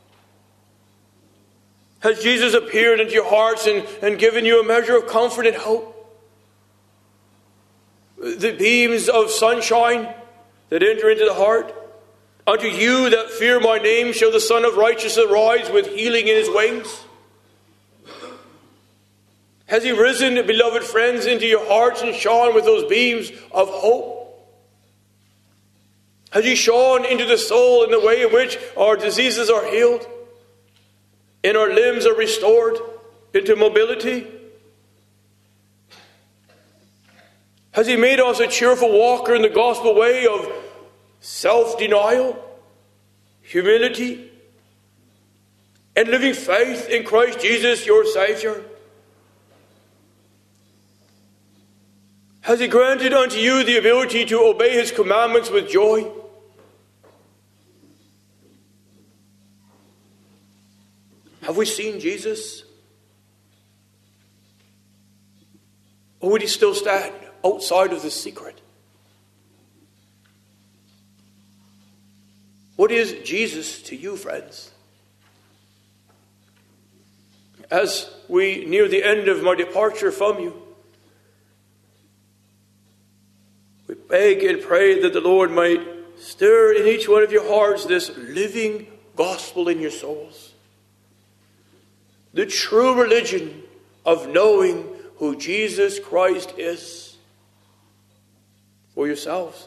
Has Jesus appeared into your hearts and given you a measure of comfort and hope? The beams of sunshine that enter into the heart. Unto you that fear my name shall the Son of Righteousness rise with healing in his wings. Has he risen, beloved friends, into your hearts and shone with those beams of hope? Has he shone into the soul in the way in which our diseases are healed and our limbs are restored into mobility? Has he made us a cheerful walker in the gospel way of self-denial, humility, and living faith in Christ Jesus, your Savior? Has he granted unto you the ability to obey his commandments with joy? Have we seen Jesus? Or would he still stand outside of the secret? What is Jesus to you, friends? As we near the end of my departure from you, we beg and pray that the Lord might stir in each one of your hearts this living gospel in your souls. The true religion of knowing who Jesus Christ is for yourselves.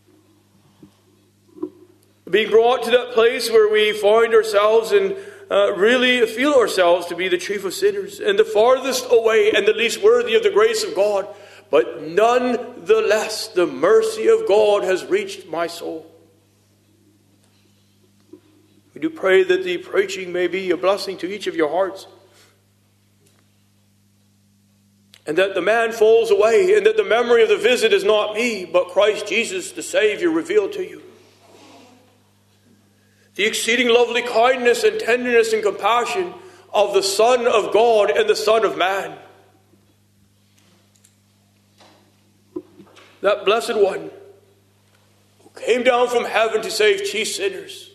Being brought to that place where we find ourselves and really feel ourselves to be the chief of sinners and the farthest away and the least worthy of the grace of God. But nonetheless, the mercy of God has reached my soul. We do pray that the preaching may be a blessing to each of your hearts. And that the man falls away and that the memory of the visit is not me, but Christ Jesus, the Savior, revealed to you. The exceeding lovely kindness and tenderness and compassion of the Son of God and the Son of Man. That blessed one who came down from heaven to save chief sinners.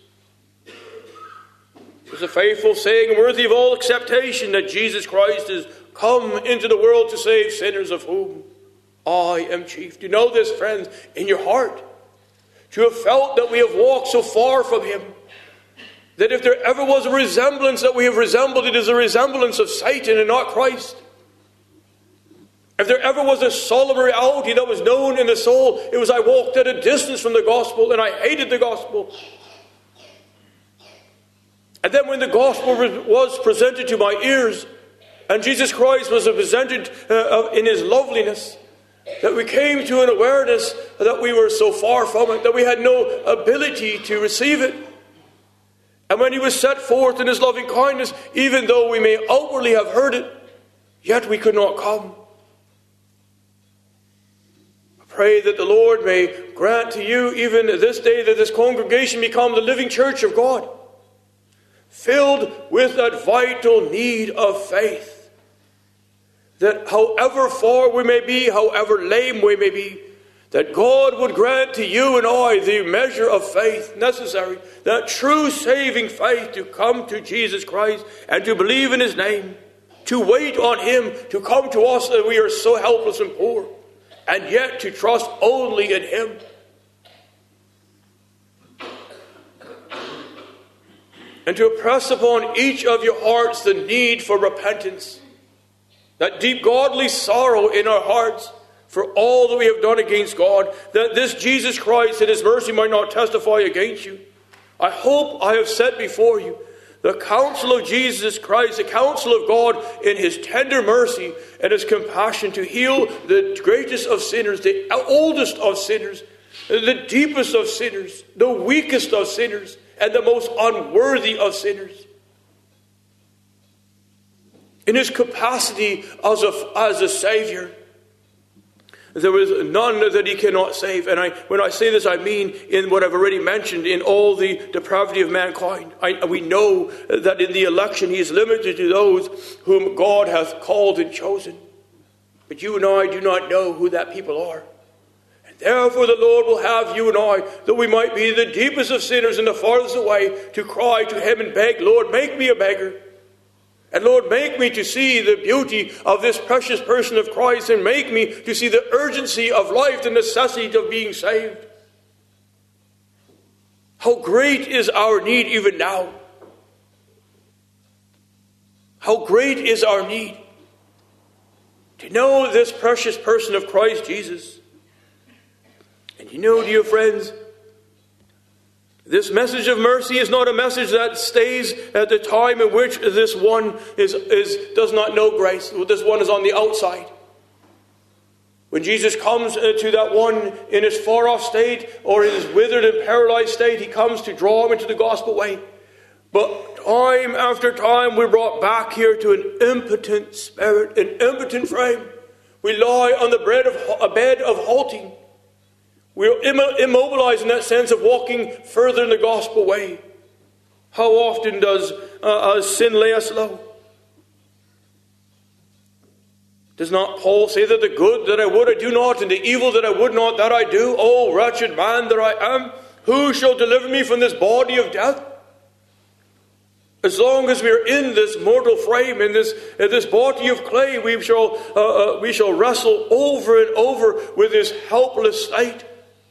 It was a faithful saying, worthy of all acceptation, that Jesus Christ is come into the world to save sinners, of whom I am chief. Do you know this, friends, in your heart? To have felt that we have walked so far from him, that if there ever was a resemblance that we have resembled, it is a resemblance of Satan and not Christ. If there ever was a solemn reality that was known in the soul, it was I walked at a distance from the gospel and I hated the gospel. And then when the gospel was presented to my ears, and Jesus Christ was presented in his loveliness, that we came to an awareness that we were so far from it, that we had no ability to receive it. And when he was set forth in his loving kindness, even though we may outwardly have heard it, yet we could not come. I pray that the Lord may grant to you even this day that this congregation become the living church of God, filled with that vital need of faith. That however far we may be, however lame we may be, that God would grant to you and I the measure of faith necessary, that true saving faith to come to Jesus Christ and to believe in his name, to wait on him to come to us that we are so helpless and poor, and yet to trust only in him. And to impress upon each of your hearts the need for repentance, that deep godly sorrow in our hearts for all that we have done against God, that this Jesus Christ and his mercy might not testify against you. I hope I have set before you the counsel of Jesus Christ, the counsel of God in his tender mercy and his compassion to heal the greatest of sinners, the oldest of sinners, the deepest of sinners, the weakest of sinners, and the most unworthy of sinners. In his capacity as a Savior, there is none that he cannot save. And when I say this, I mean in what I've already mentioned, in all the depravity of mankind. We know that in the election he is limited to those whom God hath called and chosen. But you and I do not know who that people are. And therefore the Lord will have you and I, though we might be the deepest of sinners and the farthest away, to cry to him and beg, Lord, make me a beggar. And Lord, make me to see the beauty of this precious person of Christ, and make me to see the urgency of life, the necessity of being saved. How great is our need even now. How great is our need to know this precious person of Christ Jesus. And you know, dear friends, this message of mercy is not a message that stays at the time in which this one does not know grace. This one is on the outside. When Jesus comes to that one in his far off state or in his withered and paralyzed state, he comes to draw him into the gospel way. But time after time we're brought back here to an impotent spirit, an impotent frame. We lie on the bed of halting. We're immobilized in that sense of walking further in the gospel way. How often does sin lay us low? Does not Paul say that the good that I would I do not, and the evil that I would not that I do? Oh, wretched man that I am, who shall deliver me from this body of death? As long as we are in this mortal frame, in this body of clay, we shall wrestle over and over with this helpless state.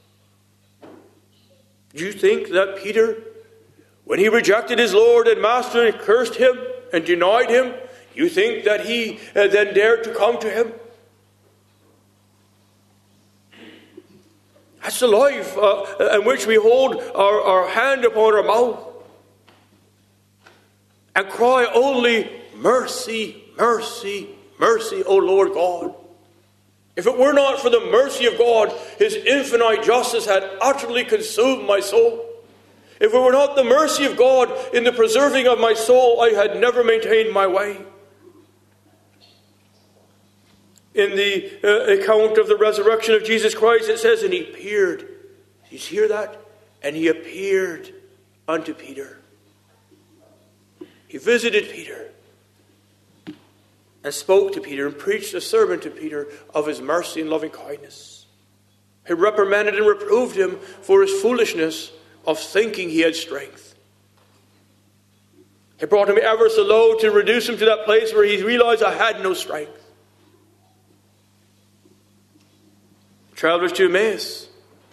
Do you think that Peter, when he rejected his Lord and Master and cursed him and denied him, you think that he then dared to come to him? That's the life in which we hold our hand upon our mouth and cry only, mercy, mercy, mercy, O Lord God. If it were not for the mercy of God, his infinite justice had utterly consumed my soul. If it were not the mercy of God in the preserving of my soul, I had never maintained my way. In the account of the resurrection of Jesus Christ, it says, and he appeared. Did you hear that? And he appeared unto Peter. He visited Peter and spoke to Peter and preached a sermon to Peter of his mercy and loving kindness. He reprimanded and reproved him for his foolishness of thinking he had strength. He brought him ever so low to reduce him to that place where he realized, I had no strength. Travelers to Emmaus,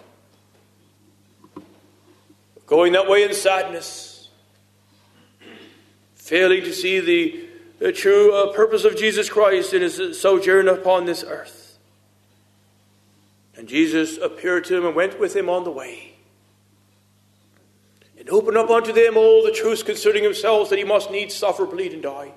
going that way in sadness, failing to see the true purpose of Jesus Christ in his sojourn upon this earth. And Jesus appeared to him and went with him on the way, and opened up unto them all the truths concerning himself, that he must needs suffer, bleed, and die.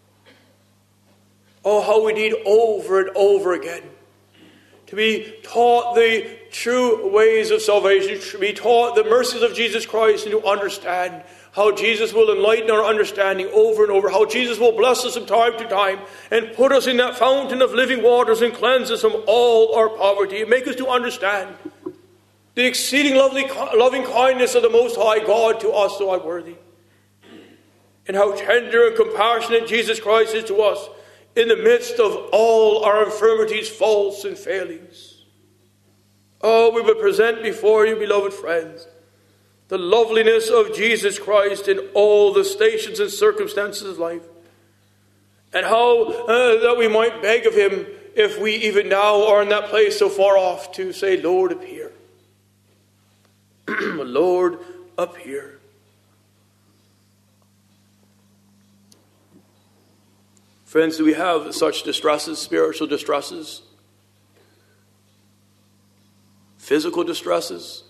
Oh, how we need over and over again to be taught the true ways of salvation, to be taught the mercies of Jesus Christ, and to understand how Jesus will enlighten our understanding over and over, how Jesus will bless us from time to time and put us in that fountain of living waters and cleanse us from all our poverty and make us to understand the exceeding loving kindness of the Most High God to us so unworthy, and how tender and compassionate Jesus Christ is to us in the midst of all our infirmities, faults, and failings. Oh, we will present before you, beloved friends, the loveliness of Jesus Christ in all the stations and circumstances of life. And how that we might beg of him, if we even now are in that place so far off, to say, Lord, appear. Lord, appear. Friends, do we have such distresses, spiritual distresses, physical distresses?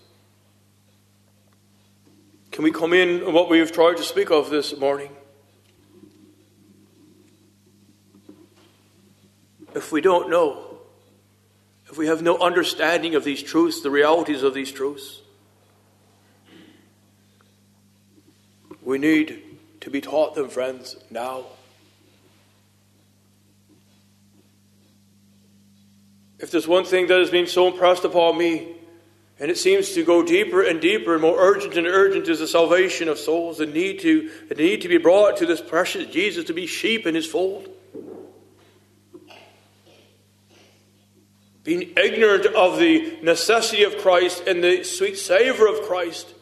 Can we come in on what we have tried to speak of this morning? If we don't know, if we have no understanding of these truths, the realities of these truths, we need to be taught them, friends, now. If there's one thing that has been so impressed upon me, and it seems to go deeper and deeper and more urgent and urgent, is the salvation of souls, the need to be brought to this precious Jesus, to be sheep in his fold. Being ignorant of the necessity of Christ and the sweet savor of Christ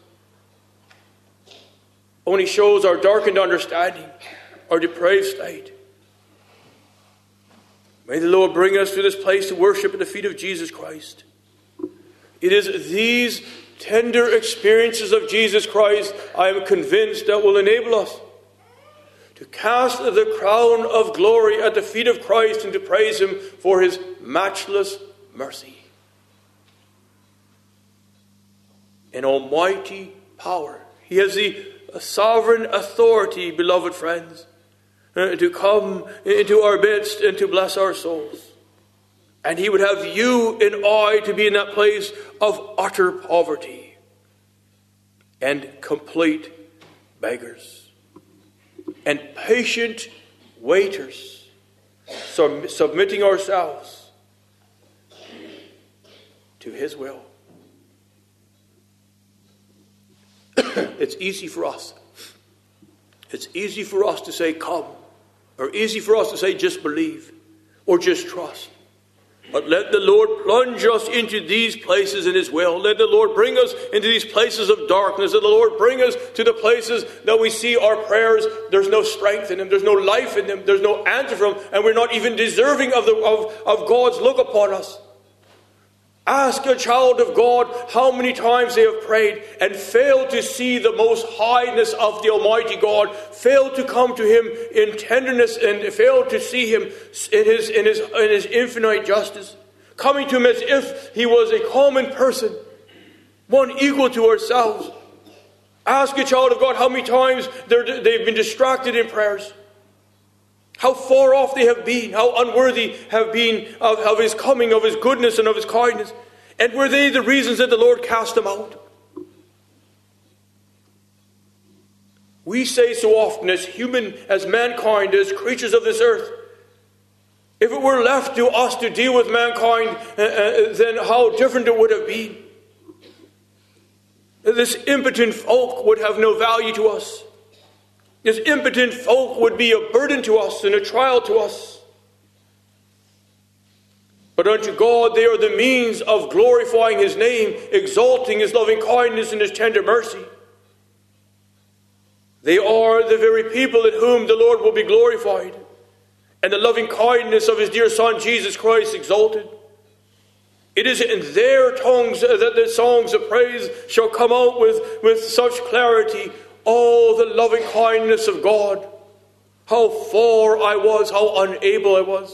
only shows our darkened understanding, our depraved state. May the Lord bring us to this place to worship at the feet of Jesus Christ. It is these tender experiences of Jesus Christ, I am convinced, that will enable us to cast the crown of glory at the feet of Christ and to praise him for his matchless mercy and almighty power. He has the sovereign authority, beloved friends, to come into our midst and to bless our souls. And he would have you and I to be in that place of utter poverty and complete beggars and patient waiters, submitting ourselves to his will. It's easy for us. It's easy for us to say, come. Or easy for us to say, just believe. Or just trust. But let the Lord plunge us into these places in his will. Let the Lord bring us into these places of darkness. Let the Lord bring us to the places that we see our prayers, there's no strength in them. There's no life in them. There's no answer from them. And we're not even deserving of God's look upon us. Ask a child of God how many times they have prayed and failed to see the most highness of the Almighty God, failed to come to him in tenderness and failed to see him in his infinite justice, coming to him as if he was a common person, one equal to ourselves. Ask a child of God how many times they've been distracted in prayers, how far off they have been, how unworthy have been of his coming, of his goodness and of his kindness. And were they the reasons that the Lord cast them out? We say so often as mankind, as creatures of this earth, if it were left to us to deal with mankind, then how different it would have been. This impotent folk would have no value to us. This impotent folk would be a burden to us and a trial to us. But unto God they are the means of glorifying his name, exalting his loving kindness and his tender mercy. They are the very people in whom the Lord will be glorified, and the loving kindness of his dear Son Jesus Christ exalted. It is in their tongues that the songs of praise shall come out with such clarity. Oh, the loving kindness of God. How far I was, how unable I was.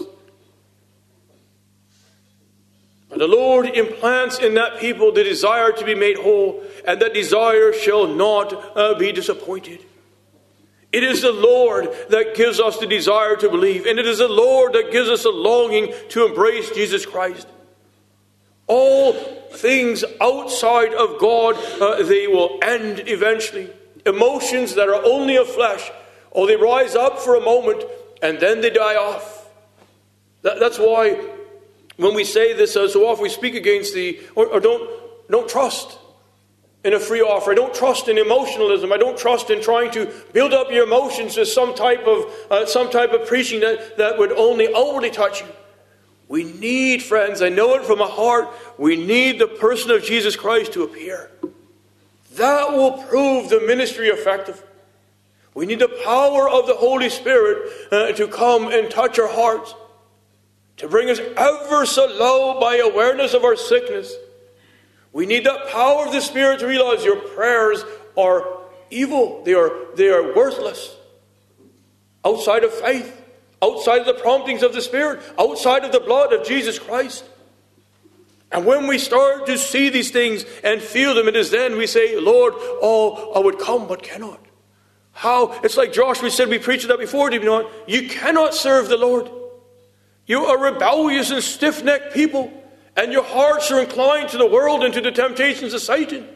But the Lord implants in that people the desire to be made whole, and that desire shall not be disappointed. It is the Lord that gives us the desire to believe, and it is the Lord that gives us a longing to embrace Jesus Christ. All things outside of God, they will end eventually. Emotions that are only of flesh, they rise up for a moment and then they die off. That's why when we say this so often, we speak against or don't trust in a free offer. I don't trust in emotionalism. I don't trust in trying to build up your emotions with some type of preaching that would only outwardly touch you. We need, friends, I know it from my heart, we need the person of Jesus Christ to appear. That will prove the ministry effective. We need the power of the Holy Spirit to come and touch our hearts, to bring us ever so low by awareness of our sickness. We need that power of the Spirit to realize your prayers are evil. They are worthless. Outside of faith, outside of the promptings of the Spirit, outside of the blood of Jesus Christ. And when we start to see these things and feel them, it is then we say, Lord, oh, I would come but cannot. How? It's like Joshua said, we preached that before, did we not? You cannot serve the Lord. You are rebellious and stiff-necked people, and your hearts are inclined to the world and to the temptations of Satan.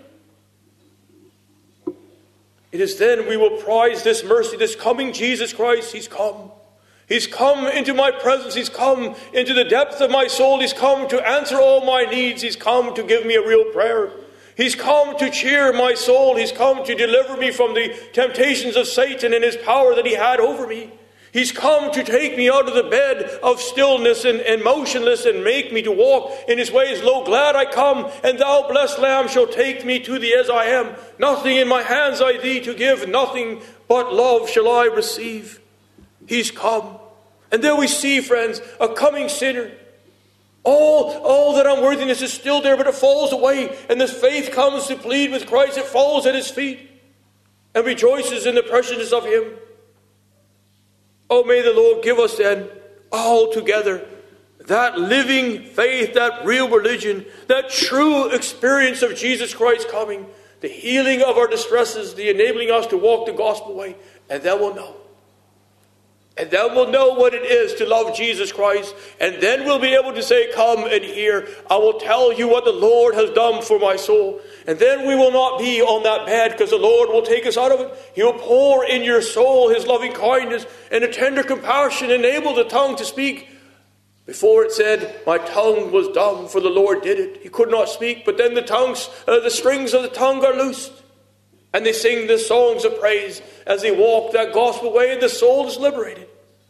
It is then we will prize this mercy, this coming Jesus Christ. He's come. He's come into my presence. He's come into the depth of my soul. He's come to answer all my needs. He's come to give me a real prayer. He's come to cheer my soul. He's come to deliver me from the temptations of Satan and his power that he had over me. He's come to take me out of the bed of stillness and motionless and make me to walk in his ways. Lo, glad I come, and thou, blessed Lamb, shalt take me to thee as I am. Nothing in my hands I thee to give, nothing but love shall I receive. He's come. And there we see, friends, a coming sinner. All that unworthiness is still there, but it falls away. And this faith comes to plead with Christ. It falls at his feet and rejoices in the preciousness of him. Oh, may the Lord give us then, all together, that living faith, that real religion, that true experience of Jesus Christ coming, the healing of our distresses, the enabling us to walk the gospel way, and then we'll know. And then we'll know what it is to love Jesus Christ. And then we'll be able to say, come and hear. I will tell you what the Lord has done for my soul. And then we will not be on that bed, because the Lord will take us out of it. He will pour in your soul his loving kindness and a tender compassion, enable the tongue to speak. Before it said, my tongue was dumb, for the Lord did it. He could not speak, but then the strings of the tongue are loosed. And they sing the songs of praise as they walk that gospel way, and the soul is liberated.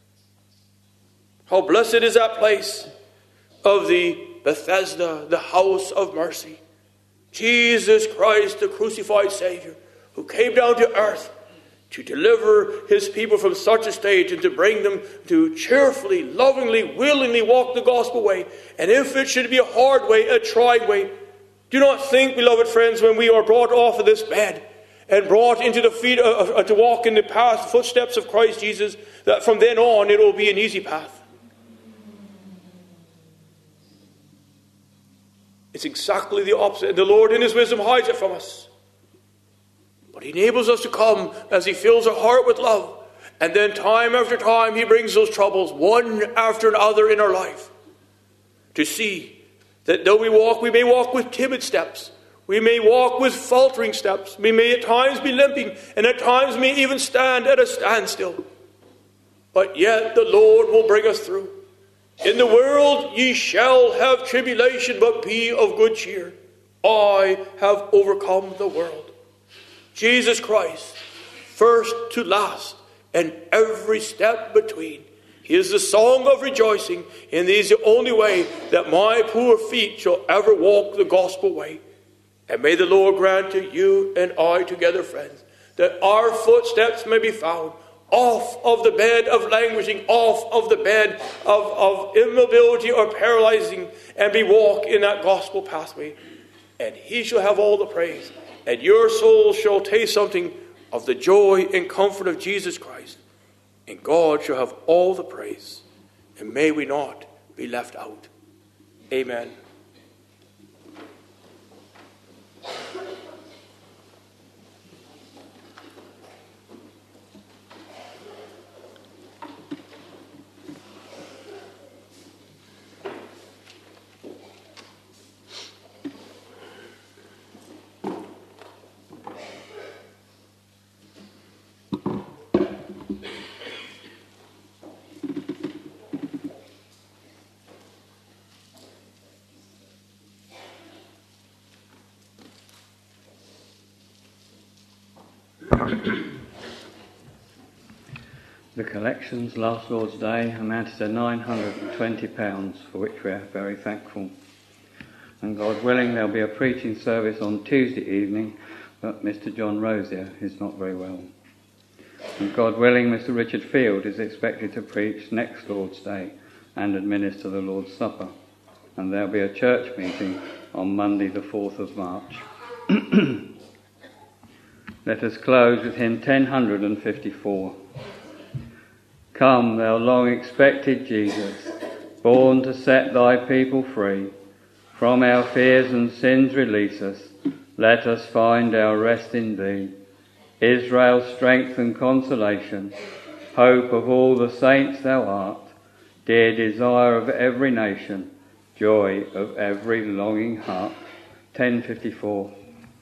How blessed is that place of the Bethesda, the house of mercy. Jesus Christ, the crucified Savior, who came down to earth to deliver his people from such a state and to bring them to cheerfully, lovingly, willingly walk the gospel way. And if it should be a hard way, a tried way, do not think, beloved friends, when we are brought off of this bed and brought into the feet to walk in the path, footsteps of Christ Jesus, that from then on it will be an easy path. It's exactly the opposite. The Lord in his wisdom hides it from us. But he enables us to come as he fills our heart with love. And then time after time he brings those troubles one after another in our life. To see that though we may walk with timid steps. We may walk with faltering steps. We may at times be limping. And at times may even stand at a standstill. But yet the Lord will bring us through. In the world ye shall have tribulation, but be of good cheer. I have overcome the world. Jesus Christ, first to last, and every step between. He is the song of rejoicing, and he is the only way that my poor feet shall ever walk the gospel way. And may the Lord grant to you and I together, friends, that our footsteps may be found off of the bed of languishing, off of the bed of immobility or paralyzing, and be walk in that gospel pathway. And he shall have all the praise. And your soul shall taste something of the joy and comfort of Jesus Christ. And God shall have all the praise. And may we not be left out. Amen. The collections last Lord's Day amounted to £920, for which we are very thankful. And God willing, there'll be a preaching service on Tuesday evening, but Mr. John Rosier is not very well. And God willing, Mr. Richard Field is expected to preach next Lord's Day and administer the Lord's Supper. And there'll be a church meeting on Monday the 4th of March. Let us close with hymn 1054. Come, thou long-expected Jesus, born to set thy people free. From our fears and sins release us. Let us find our rest in thee. Israel's strength and consolation, hope of all the saints thou art, dear desire of every nation, joy of every longing heart. 1054.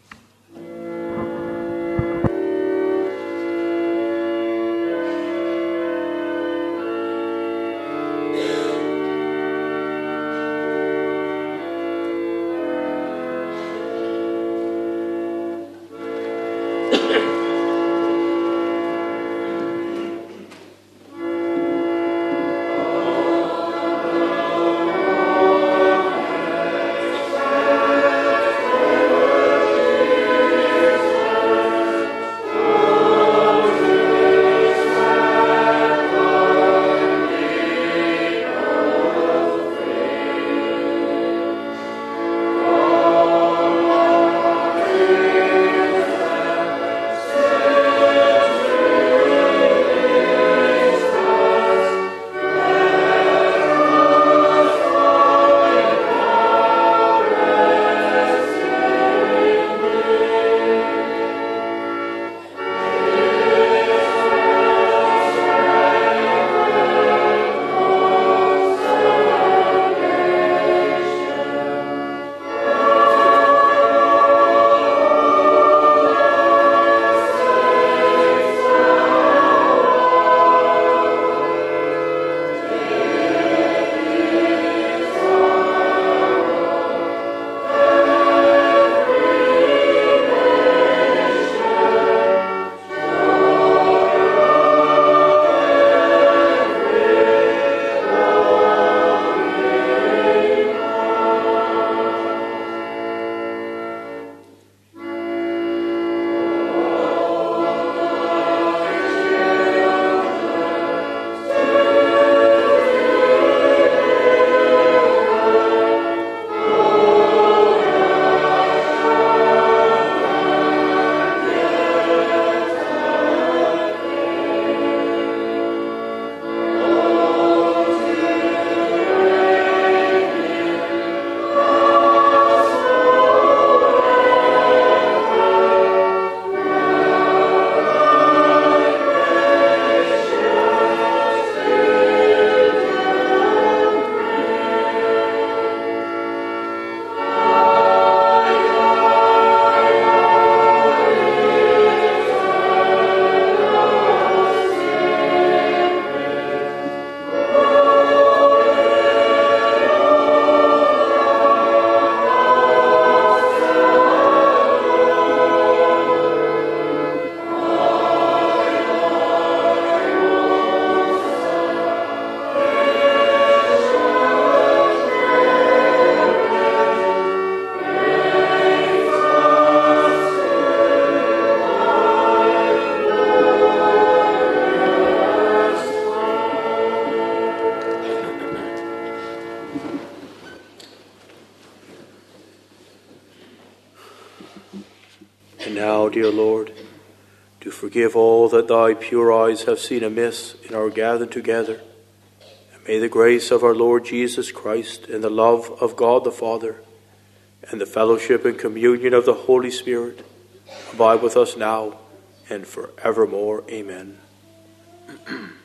And now, dear Lord, do forgive all that thy pure eyes have seen amiss in our gathering together. And may the grace of our Lord Jesus Christ and the love of God the Father and the fellowship and communion of the Holy Spirit abide with us now and forevermore. Amen.